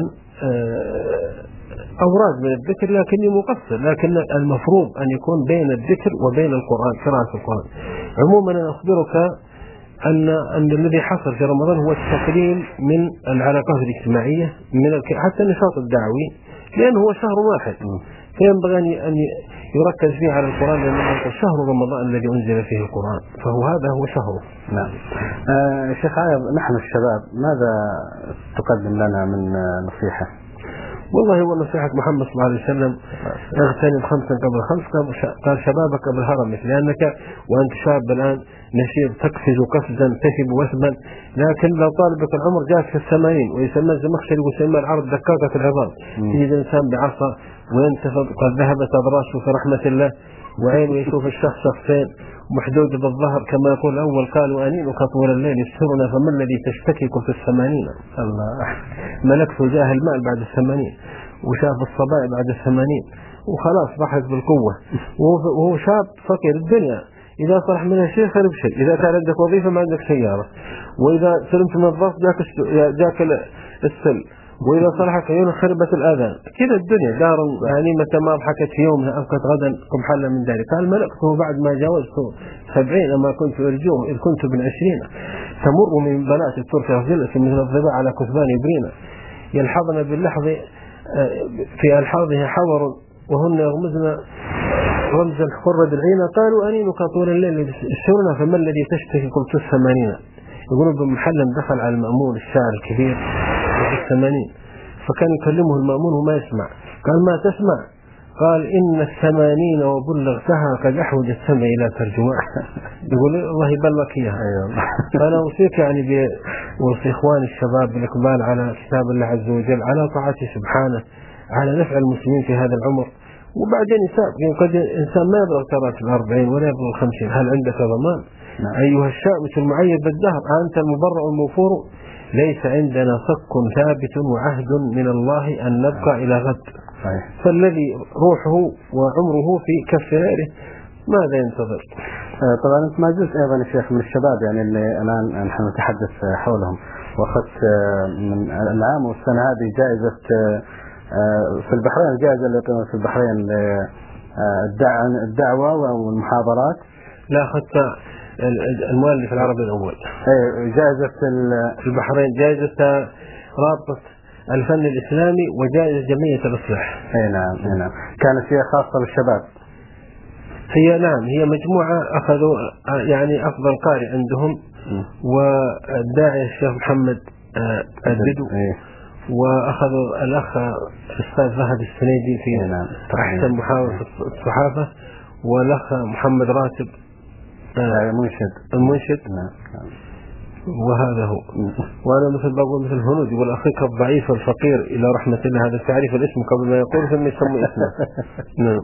أوراد من الذكر، لكني مقصر، لكن المفروض أن يكون بين الذكر وبين القرآن قراءة القرآن. عموما أنا أخبرك أن الذي حصل في رمضان هو التقليل من العلاقات الاجتماعية حتى النشاط الدعوي، لأنه هو شهر واحد فينبغي أن يركز فيه على القرآن، لأنه شهر رمضان الذي أنزل فيه القرآن، فهو هذا هو شهره. نعم. شيخ عايض نحن الشباب ماذا تقدم لنا من نصيحة؟ والله هو نصيحة محمد صلى الله عليه وسلم اغتنم 5 قبل 5، قال شبابك قبل هرمك، لأنك وأنت شاب الآن نشيط تقفز قفزا تهب وثبا، لكن لو طالبك العمر جاءت في 80 ويسمى الزمخشري ويسمى العرض دكاكة العظام، تجد الإنسان بعصا وينتفض قد ذهبت أضراسه في رحمة الله وعينه يشوف الشخص شخصين محدود بالظهر كما يقول الأول قالوا أنين كطول الليل يسرنا فما الذي تشتكي في 80. الله ملكته جاه المال بعد 80 وشاف الصباء بعد 80 وخلاص بحث بالقوة، وهو شاب فقير الدنيا، إذا صلح منها شيء خير بشيء، إذا كان عندك وظيفة ما عندك سيارة، وإذا سلمت من الضغط جاك السل، وإذا صلحت عيون خربت الآذان. كذا الدنيا دار يعني متى ما ضحكت في يومها أبكت غدا قبحلا من ذلك. قال ملكته بعد ما جاوزت 70 ما كنت أرجوه إذ كنت ابن 20 تمر من بنات الترك رجلة مثل الضباع على كثبان برينا يلحظن باللحظ في ألحاظها حور وهن يغمزن رمز الخرد العين. قالوا أنينك طول الليل الشرنا فما الذي تشتكي قلت 80. يقولون بمحل دخل على المأمون الشاعر الكبير في 80 فكان يكلمه المأمون وما يسمع. قال ما تسمع؟ قال إن 80 وبلغتها قد أحوج السمع إلى ترجمة. يقول الله يبلغك إياها. فأنا أوصيك يعني وأوصي إخواني الشباب بالإقبال على كتاب الله عز وجل على طاعته سبحانه على نفع المسلمين في هذا العمر. وبعدين يساب قد إنسان ما يبلغ ترى في 40 ولا يبلغ 50. هل عندك ضمان؟ أيها الشامس المعيب بالدهر أنت المبرأ الموفور ليس عندنا صك ثابت وعهد من الله أن نبقى إلى غد. فالذي روحه وعمره في كف غيره ماذا ينتظر؟ طبعا أنت ما زلت أيضا يا شيخ من الشباب يعني اللي الآن نحن نتحدث حولهم، وأخذت من العام والسنة هذه جائزة في البحرين، الجائزة اللي قيمت في البحرين الدعوة والمحاضرات. لا أخذت المؤلف العربي الأول. جائزة في البحرين جائزة رابطة الفن الإسلامي وجائزة جمعية الإصلاح. نعم كانت هي خاصة بالشباب. هي نعم هي مجموعة أخذوا يعني أفضل قارئ عندهم والداعية الشيخ محمد البدو وأخذوا الأخ الأستاذ فهد السنيدي في أحسن محاور في الصحافة والأخ محمد راتب المنشد وهذا هو. وأنا مثل بقول مثل هنود يقول أخيك الضعيف الفقير إلى رحمة الله. هذا تعريف الاسم قبل ما يقول ثم يسمى اسمه. نعم.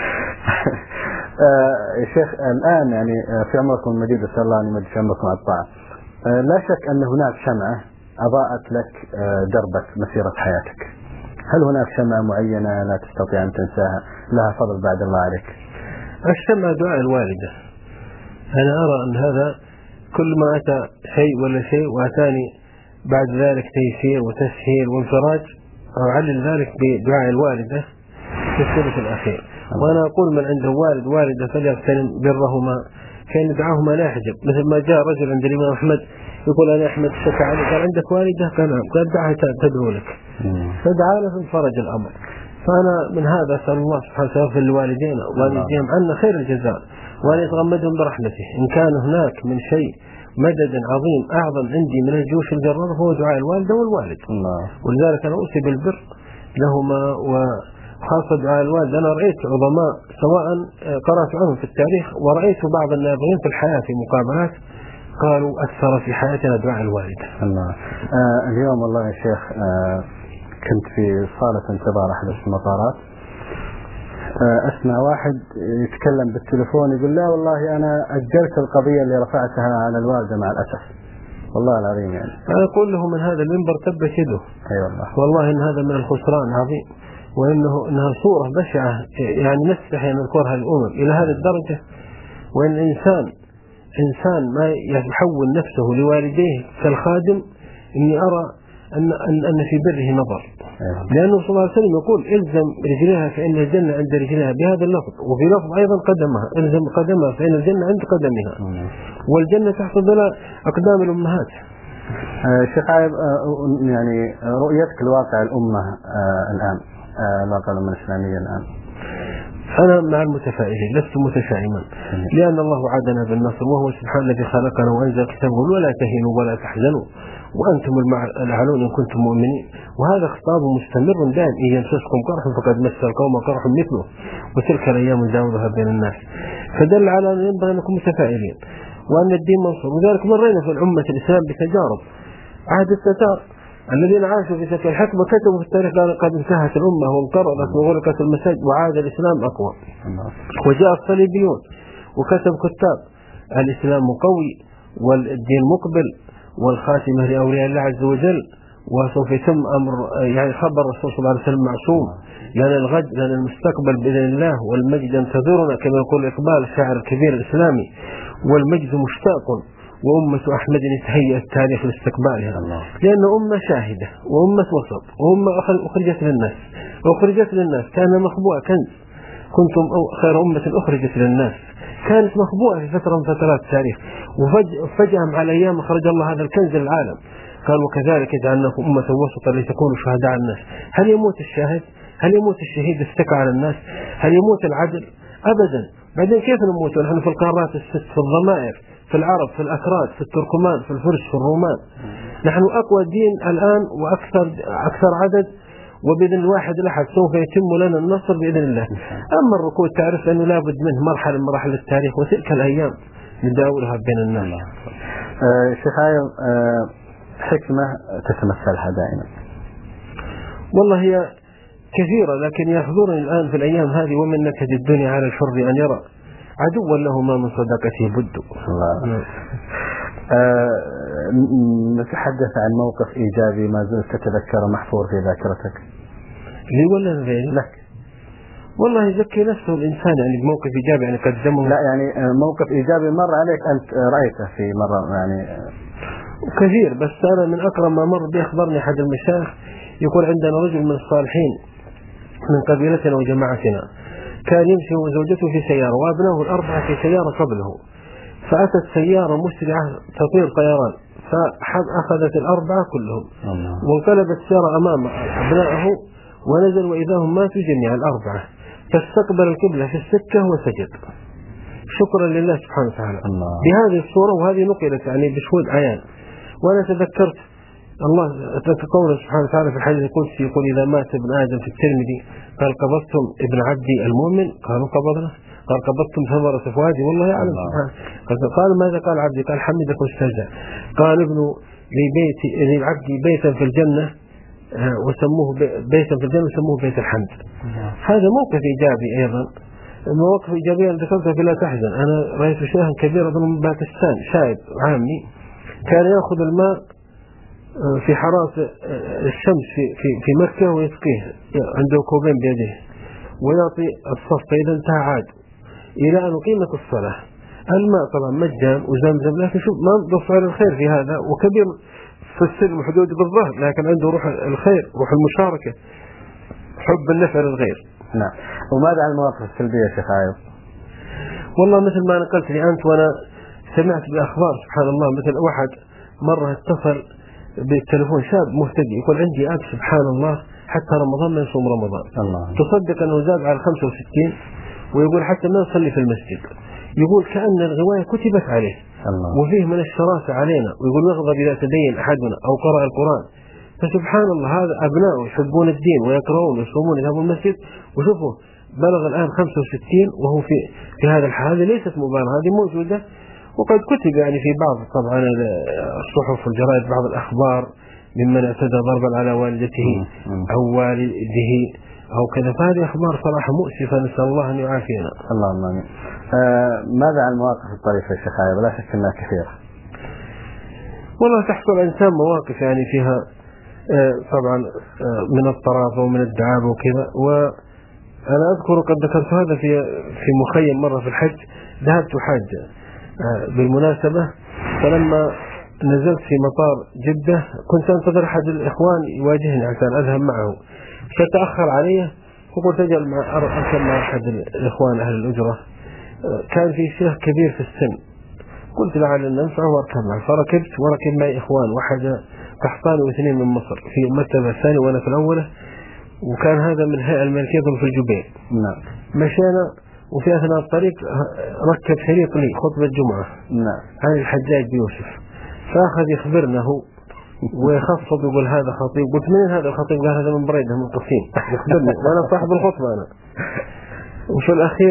يا شيخ الآن يعني في عمركم المجيد أسأل الله أن يمد في عمركم على الطاعة. لا شك أن هناك شمعة أضاءت لك دربك مسيرة حياتك. هل هناك شمعة معينة لا تستطيع أن تنساها لها فضل بعد الله عليك؟ الشمعة دعاء الوالدة. أنا أرى أن هذا كل ما أتى شيء ولا شيء وأتاني بعد ذلك تيسير وتسهيل وانفراج أعلل ذلك بدعاء الوالدة في الثلث الأخير. وأنا أقول من عنده والد والدة فليغتنم برهما كان دعاهما لا يحجب. مثل ما جاء رجل عند الإمام أحمد يقول أنا أحمد اشتكى علي قال عندك والدة؟ قال نعم. قال دعها تدعو لك فدعا له فانفرج الأمر. فأنا من هذا أسأل الله سبحانه وتعالى يغفر لوالدينا وأن يجزيهم عنا خير الجزاء وأن يتغمدهم برحمته. إن كان هناك من شيء مدد عظيم أعظم عندي من الجيوش الجرارة هو دعاء الوالدة والوالد. ولذلك أنا أوصي بالبر لهما وخاصة دعاء الوالد. أنا رأيت عظماء سواء قرأت عنهم في التاريخ ورأيت بعض الناظرين في الحياة في مقابلات قالوا أثر في حياتنا دعاء الوالد. اليوم والله يا شيخ كنت في صالة انتظار أحد المطارات أسمع واحد يتكلم بالتليفون يقول لا والله أنا أجلت القضية اللي رفعتها على الوالدة مع الأسف. والله العظيم يعني أنا أقول له من هذا المنبر تبت يده. والله إن هذا من الخسران العظيم إنها صورة بشعة يعني نستحي أن نذكرها الأمم إلى هذه الدرجة. وإن إنسان ما يحول نفسه لوالديه كالخادم إني أرى أن في بره نظر. لأنه صلى الله عليه وسلم يقول إلزم رجلها فإن الجنة عند رجلها بهذا اللفظ. وفي لفظ أيضا قدمها إلزم قدمها فإن الجنة عند قدمها والجنة تحت ظلال أقدام الأمهات. شيخ عايب يعني رؤيتك لواقع الأمة الآن الواقع الأمة الإسلامية الآن. أنا مع المتفائلين لست متشائما لأن الله وعدنا بالنصر وهو سبحانه الذي خلقنا وأنزل كتابه ولا تهنوا ولا تحزنوا وأنتم الأعلون إن كنتم مؤمنين. وهذا خطاب مستمر دائم إن يمسسكم قرح فقد مس القوم قرح مثله وتلك الأيام نداولها بين الناس. فدل على أن ينبغي أن نكون متفائلين وأن الدين منصور. وذلك مرينا في الأمة الإسلام بتجارب. عهد التتار الذين عاشوا في تلك الحقبة كتبوا في التاريخ قد انتهت الأمة وانقرضت وغلقت المساجد وعاد الإسلام أقوى. وجاء الصليبيون وكتب كتاب الإسلام قوي والدين مقبل والخاتمة لأولياء الله عز وجل وسوف يتم أمر يعني خبر الرسول صلى الله عليه وسلم معصوم لأن الغد لأن المستقبل بإذن الله والمجد ينتظرنا كما يقول إقبال الشاعر الكبير الإسلامي والمجد مشتاق وأمة أحمد يتهيأ التاريخ لاستقبالها، لأن أمة شاهدة وأمة وسط وأمة أخرجت للناس كان مخبوءة كنز، كنتم خير أمة أخرجت للناس، كانت مخبوءة في فترة من فترات التاريخ، وفجأة مع الأيام خرج الله هذا الكنز للعالم. قال وكذلك جعلناكم أمة وسطا لتكونوا شهداء على الناس. هل يموت الشاهد؟ هل يموت الشهيد استكى على الناس؟ هل يموت العدل؟ أبدا. بعدين كيف نموت ونحن في القارات الست، في الضمائر، في العرب، في الأكراد، في التركمان، في الفرس، في الرومان. نحن أقوى دين الآن وأكثر عدد، وبإذن الواحد الأحد سوف يتم لنا النصر بإذن الله. أما الركود تعرف أنه لا بد منه مرحلة من مراحل التاريخ، وتلك الأيام نداولها بين الناس. شيخ عايض، حكمة تتمثلها دائما؟ والله هي كثيرة، لكن يحضرني الآن في الأيام هذه ومن نكد الدنيا على الحر أن يرى عدوا له ما من صدقته بد. نتحدث عن موقف إيجابي ما زلت تتذكره محفور في ذاكرتك؟ لي ولا غيري؟ لك. والله يزكي نفسه الإنسان يعني بموقف إيجابي يعني قدمه. لا يعني موقف إيجابي مر عليك أنت رأيته في مرة يعني كثير، بس أنا من أكرم ما مر بي أخبرني أحد المشايخ يقول عندنا رجل من الصالحين من قبيلتنا وجماعتنا كان يمشي وزوجته في سيارة وأبناه الأربعة في سيارة قبله، فأتت سيارة مسرعة تطير طيران فأخذت الأربعة كلهم وانقلبت السيارة أمام أبنائه ونزل وإذا هم ماتوا جميعا الأربعة، فاستقبل القبلة في السكة وسجد شكرا لله سبحانه وتعالى بهذه الصورة، وهذه نقلت يعني بشهود عيان. وأنا تذكرت الله قوله سبحانه وتعالى في الحديث القدسي يقول إذا مات ابن آدم في الترمذي قال قبضتم ابن عبدي المؤمن؟ قالوا قبضنا. قال قبضتم ثمرة فؤادي؟ والله يعلم سبحانه. قال ماذا قال عبدي؟ قال حمدك واستهزأ. قال ابن لعبدي بيتا في الجنة وسموه بيتا في الجنة وسموه بيت الحمد. هذا موقف إيجابي أيضا. المواقف الإيجابية اللي ذكرتها في لا تحزن. أنا رأيت شيخا كبيرا من باكستان شايب عامي كان يأخذ الماء في حرارة الشمس في مكة ويسقيه، عنده كوبين بيده ويعطي الصف، فإذا انتهى عاد إلى أن أقيمت الصلاة. الماء طبعا مجان وزمزم، لكن شوف ما بفعل الخير في هذا، وكبير في السن وحدود بالظهر، لكن عنده روح الخير، روح المشاركة، حب النفع للغير. نعم. وماذا عن المواقف السلبية يا شيخ عايض؟ والله مثل ما نقلت لي أنت وأنا سمعت بأخبار سبحان الله، مثل واحد مرة اتصل بالتليفون شاب مهتدي يقول عندي أب سبحان الله حتى رمضان ما يصوم رمضان، تصدق أنه زاد على 65 ويقول حتى ما يصلي في المسجد، يقول كأن الرواية كتبت عليه وفيه من الشراسة علينا، ويقول يغضب إذا تدين أحدنا أو قرأ القرآن. فسبحان الله هذا أبناء يحبون الدين ويقرؤون ويصومون يذهبون المسجد، وشوفوا بلغ الآن 65 وهو في هذا الحال. هذه ليست مبالغة، هذه موجودة وقد كتب يعني في بعض طبعا الصحف والجرائد بعض الأخبار ممن اعتدى ضربا على والدته أو والده أو كذا، فهذه أخبار صراحة مؤسفة، نسأل الله أن يعافينا. اللهم آمين. ماذا عن المواقف الطريفة يا شيخ عايض؟ لا شك أنها كثيرة. والله تحصل إنسان مواقف يعني فيها طبعا من الطرافة ومن الدعابة وكذا. وأنا أذكر قد ذكرت هذا في مخيم مرة في الحج، ذهبت حاجة بالمناسبة، فلما نزلت في مطار جدة كنت أنتظر أحد الإخوان يواجهني عشان أذهب معه، فتأخر علي وقلت أجل أركب مع أحد الإخوان أهل الأجرة، كان في شيخ كبير في السن، قلت لعل ننفعه وأركب معه، فركبت وركب معي إخوان، واحد قحطاني واثنين من مصر في المرتبة الثانية وأنا في الأولى، وكان هذا من الهيئة الملكية في الجبيل. نعم. مشينا وفي أثناء الطريق ركب شريط لي خطبة جمعة عن الحجاج بيوسف، فأخذ يخبرنا هو ويخفض يقول هذا خطيب. قلت من هذا الخطيب؟ قال هذا من بريدة من قصيم يخبرني وأنا صاحب الخطبة أنا. وفي الأخير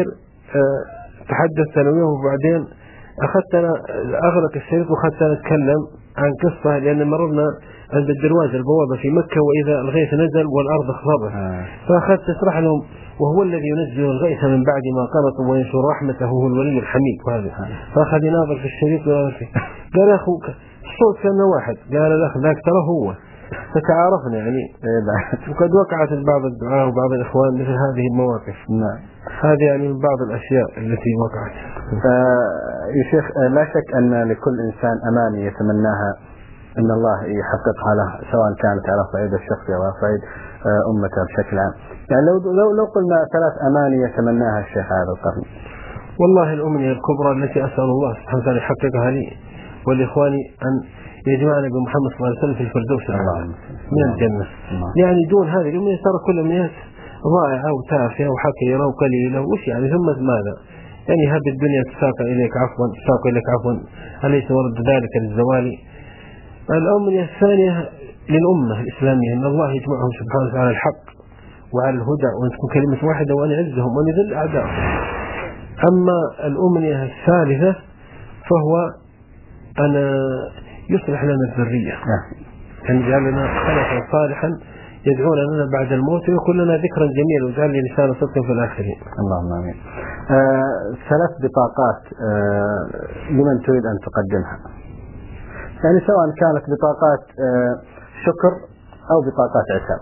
تحدثت أنا وبعدين أخذت أنا أغلق الشريط وأخذت أنا أتكلم عن قصة، لأن مررنا عند الدرواج البوابة في مكة وإذا الغيث نزل والأرض خضبت، فأخذت أشرح لهم وهو الذي ينزل الغيث من بعد ما قنطوا وينشر رحمته هو الولي الحميد. وهذا فأخذ يناظر في الشريط ويناظر فيه، قال يا أخوك الصوت كان واحد، قال الأخ ذاك ترى هو، فتعارفنا يعني. وقد وقعت بعض الدعاء وبعض الإخوان مثل هذه المواقف. هذه يعني من بعض الأشياء التي وقعت. يا شيخ لا شك أن لكل إنسان أماني يتمناها أن الله يحققها له، سواء كانت على صعيد الشخصي أو على صعيد أمته بشكل عام. يعني لو قلنا 3 أماني يتمناها الشيخ هذا القرن. والله الأمنية الكبرى التي أسأل الله سبحانه وتعالى يحققها لي ولإخواني أن يجمعنا بمحمد صلى الله عليه وسلم في الفردوس الأعلى من الجنة. يعني دون هذه الأمنية صار كل أمنيات ضائعة وتافهة وحقيرة وقليلة، وش يعني ثم ماذا؟ يعني هذه الدنيا تساق إليك عفوا أليس ورد ذلك للزوال؟ الأمنية الثانية للأمة الإسلامية أن الله يجمعهم سبحانه وتعالى الحق وعلى الهدى، وأن تكون كلمة واحدة وأن يعزهم وأن يذل أعدائهم. أما الأمنية الثالثة فهو أن يصلح لنا الذرية، أن يجعل لنا خلفا صالحا يدعون لنا بعد الموت ويكون لنا ذكرا جميلا ويجعل لي لسان صدق في الآخرين. اللهم آمين. 3 بطاقات لمن تريد أن تقدمها، يعني سواء كانت بطاقات شكر أو بطاقات عتاب.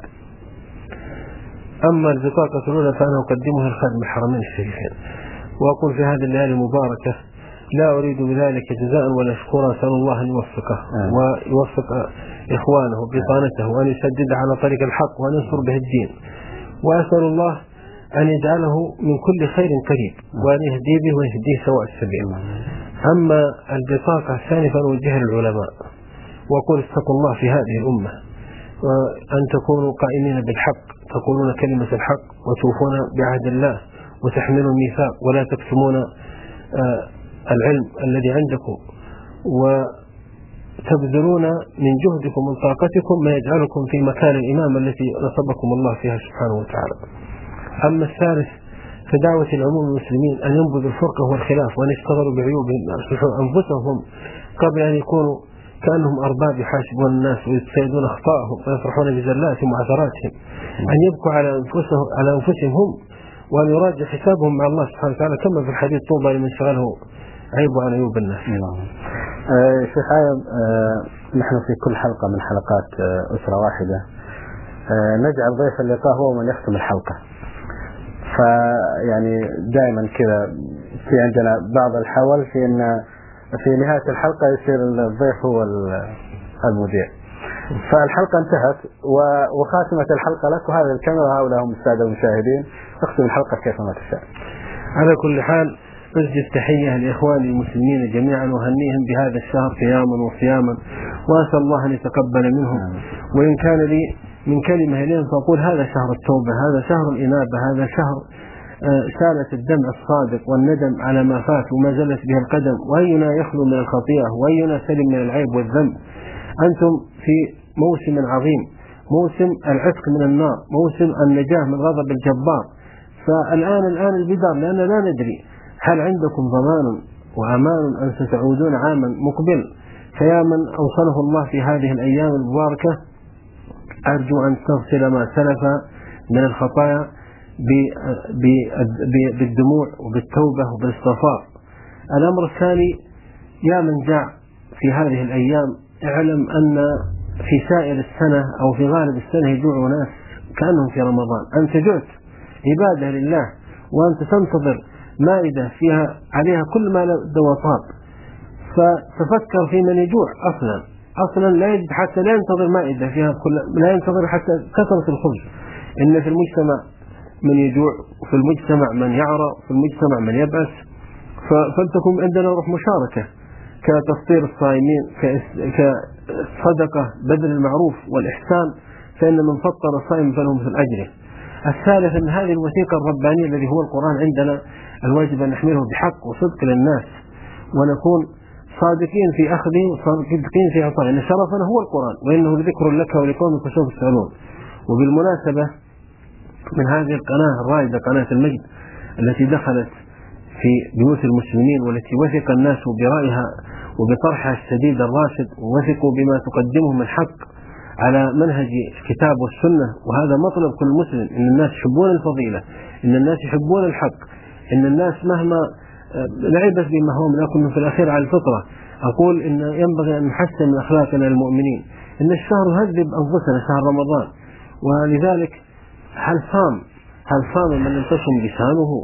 أما البطاقة الأولى فأنا أقدمها لخادم الحرمين الشريفين، وأقول في هذه الليالي المباركة لا أريد بذلك جزاء ولا شكورا، أسأل الله أن يوفقه ويوفق إخوانه بطانته وأن يسدد على طريق الحق وأن ينصر به الدين، وأسأل الله أن يجعله من كل خير قريب وأن يهدي به ويهديه سواء السبيل. أما البطاقة الثانية فنوجهها للعلماء وأقول اتقوا الله في هذه الأمة، وأن تكونوا قائمين بالحق، تقولون كلمة الحق وتوفون بعهد الله وتحملوا الميثاق ولا تكتمون العلم الذي عندكم، وتبذلون من جهدكم ومن طاقتكم ما يجعلكم في مكان الإمامة التي نصبكم الله فيها سبحانه وتعالى. أما الثالث فدعوة العموم المسلمين أن ينبذوا الفرقة والخلاف وأن يشتغلوا بعيوبهم ويصلحوا أنفسهم قبل أن يكونوا كأنهم أرباب يحاسبون الناس ويتصيدون أخطائهم ويفرحون بزلاتهم وعثراتهم، أن يبكوا على أنفسهم هم وأن يراجع حسابهم مع الله سبحانه وتعالى، كما في الحديث طوبى لمن شغله عيب عن عيوب الناس. شيخ عايض، نحن في كل حلقة من حلقات أسرة واحدة نجعل ضيف اللقاء هو من يختم الحلقة، فيعني دائما كذا في عندنا بعض الحول في أن في نهاية الحلقة يصير الضيف هو المذيع. فالحلقة انتهت وخاتمة الحلقة لك، وهذه الكاميرا هؤلاء هم السادة المشاهدين، تختم الحلقة كيفما تشاء. على كل حال أسجد تحية لإخواني المسلمين جميعا وهنيهم بهذا الشهر قياما وصياما، وأسأل الله أن يتقبل منهم. وإن كان لي من كلمة إليهم فأقول هذا شهر التوبة، هذا شهر الإنابة، هذا شهر سالة الدمع الصادق والندم على ما فات وما زلت به القدم، وأينا يخلو من الخطيئة وأينا سلم من العيب والذنب. أنتم في موسم عظيم، موسم العتق من النار، موسم النجاة من غضب الجبار. فالآن البدار، لأن لا ندري هل عندكم ضمان وأمان أن ستعودون عاما مقبل. فيا من أوصله الله في هذه الأيام المباركة أرجو أن تغسل ما سلف من الخطايا بالدموع وبالتوبة وبالاستغفار. الأمر الثاني، يا من جاع في هذه الأيام اعلم أن في سائر السنة أو في غالب السنة يجوع ناس كأنهم في رمضان. أنت جعت عبادة لله وأنت تنتظر مائدة فيها عليها كل ما لد وطاب، فتفكر في من يجوع أصلا لا يجد، حتى لا ينتظر مائدة فيها لا ينتظر حتى كثرة الخبز. إن في المجتمع من يجوع وفي المجتمع من يعرى وفي المجتمع من يبأس، فلتكن عندنا روح مشاركة كتفطير الصائمين، كصدقة، بذل المعروف والإحسان، فإن من فطر الصائم فله مثل أجره. الثالث أن هذه الوثيقة الربانية الذي هو القرآن عندنا الواجب أن نحمله بحق وصدق للناس، ونكون صادقين في أخذه وصادقين في عطائه، إن شرفنا هو القرآن وإنه لذكر لك ولقومك سوف تسألون. وبالمناسبة من هذه القناة الرائدة، قناة المجد التي دخلت في بيوت المسلمين والتي وثق الناس برأيها وبطرحها السديد الراشد، ووثقوا بما تقدمه من حق على منهج الكتاب والسنة. وهذا مطلب كل مسلم، إن الناس يحبون الفضيلة، إن الناس يحبون الحق، إن الناس مهما لعبت بما هم لكن في الأخير على الفطرة. أقول إن ينبغي أن نحسن من أخلاقنا المؤمنين. إن الشهر يهذب أنفسنا، شهر رمضان، ولذلك هل صام من لم تصم لسانه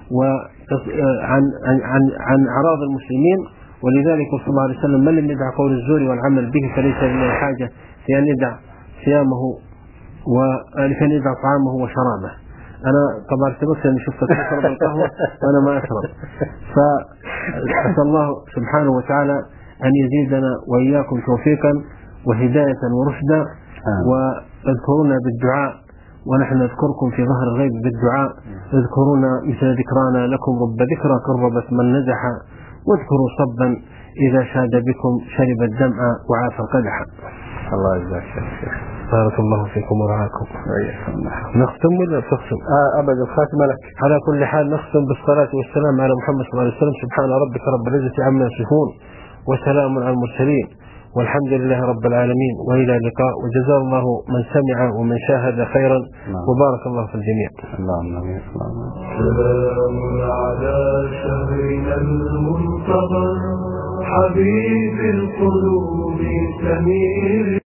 عن أعراض المسلمين. ولذلك صلى الله عليه وسلم: من لم يدع قول الزور والعمل به فليس لله حاجة في أن يدع صيامه وأن يدع طعامه وشرابه. أنا طبعا ارتبكت أني شفتك تشرب القهوة وأنا ما أشرب، فأسأل الله سبحانه وتعالى أن يزيدنا وإياكم توفيقا وهداية ورشدا، واذكرونا بالدعاء ونحن نذكركم في ظهر الغيب بالدعاء. اذكرونا مثل ذكرانا لكم، رب ذكرى قربت من نزح، واذكروا صبا إذا شاد بكم شرب الدمع وعاف القدح. الله يجزاك خير. بارك الله فيكم ورعاكم. نختم ولا تختم؟ أبدا، الخاتمة لك. على كل حال نختم بالصلاة والسلام على محمد صلى الله عليه وسلم. سبحان ربك رب العزة عما يصفون وسلام على المرسلين والحمد لله رب العالمين، وإلى اللقاء، وجزا الله من سمع ومن شاهد خيرا، وبارك الله في الجميع. اللهم آمين. سلام على شهرنا المنتظر حبيب القلوب سمير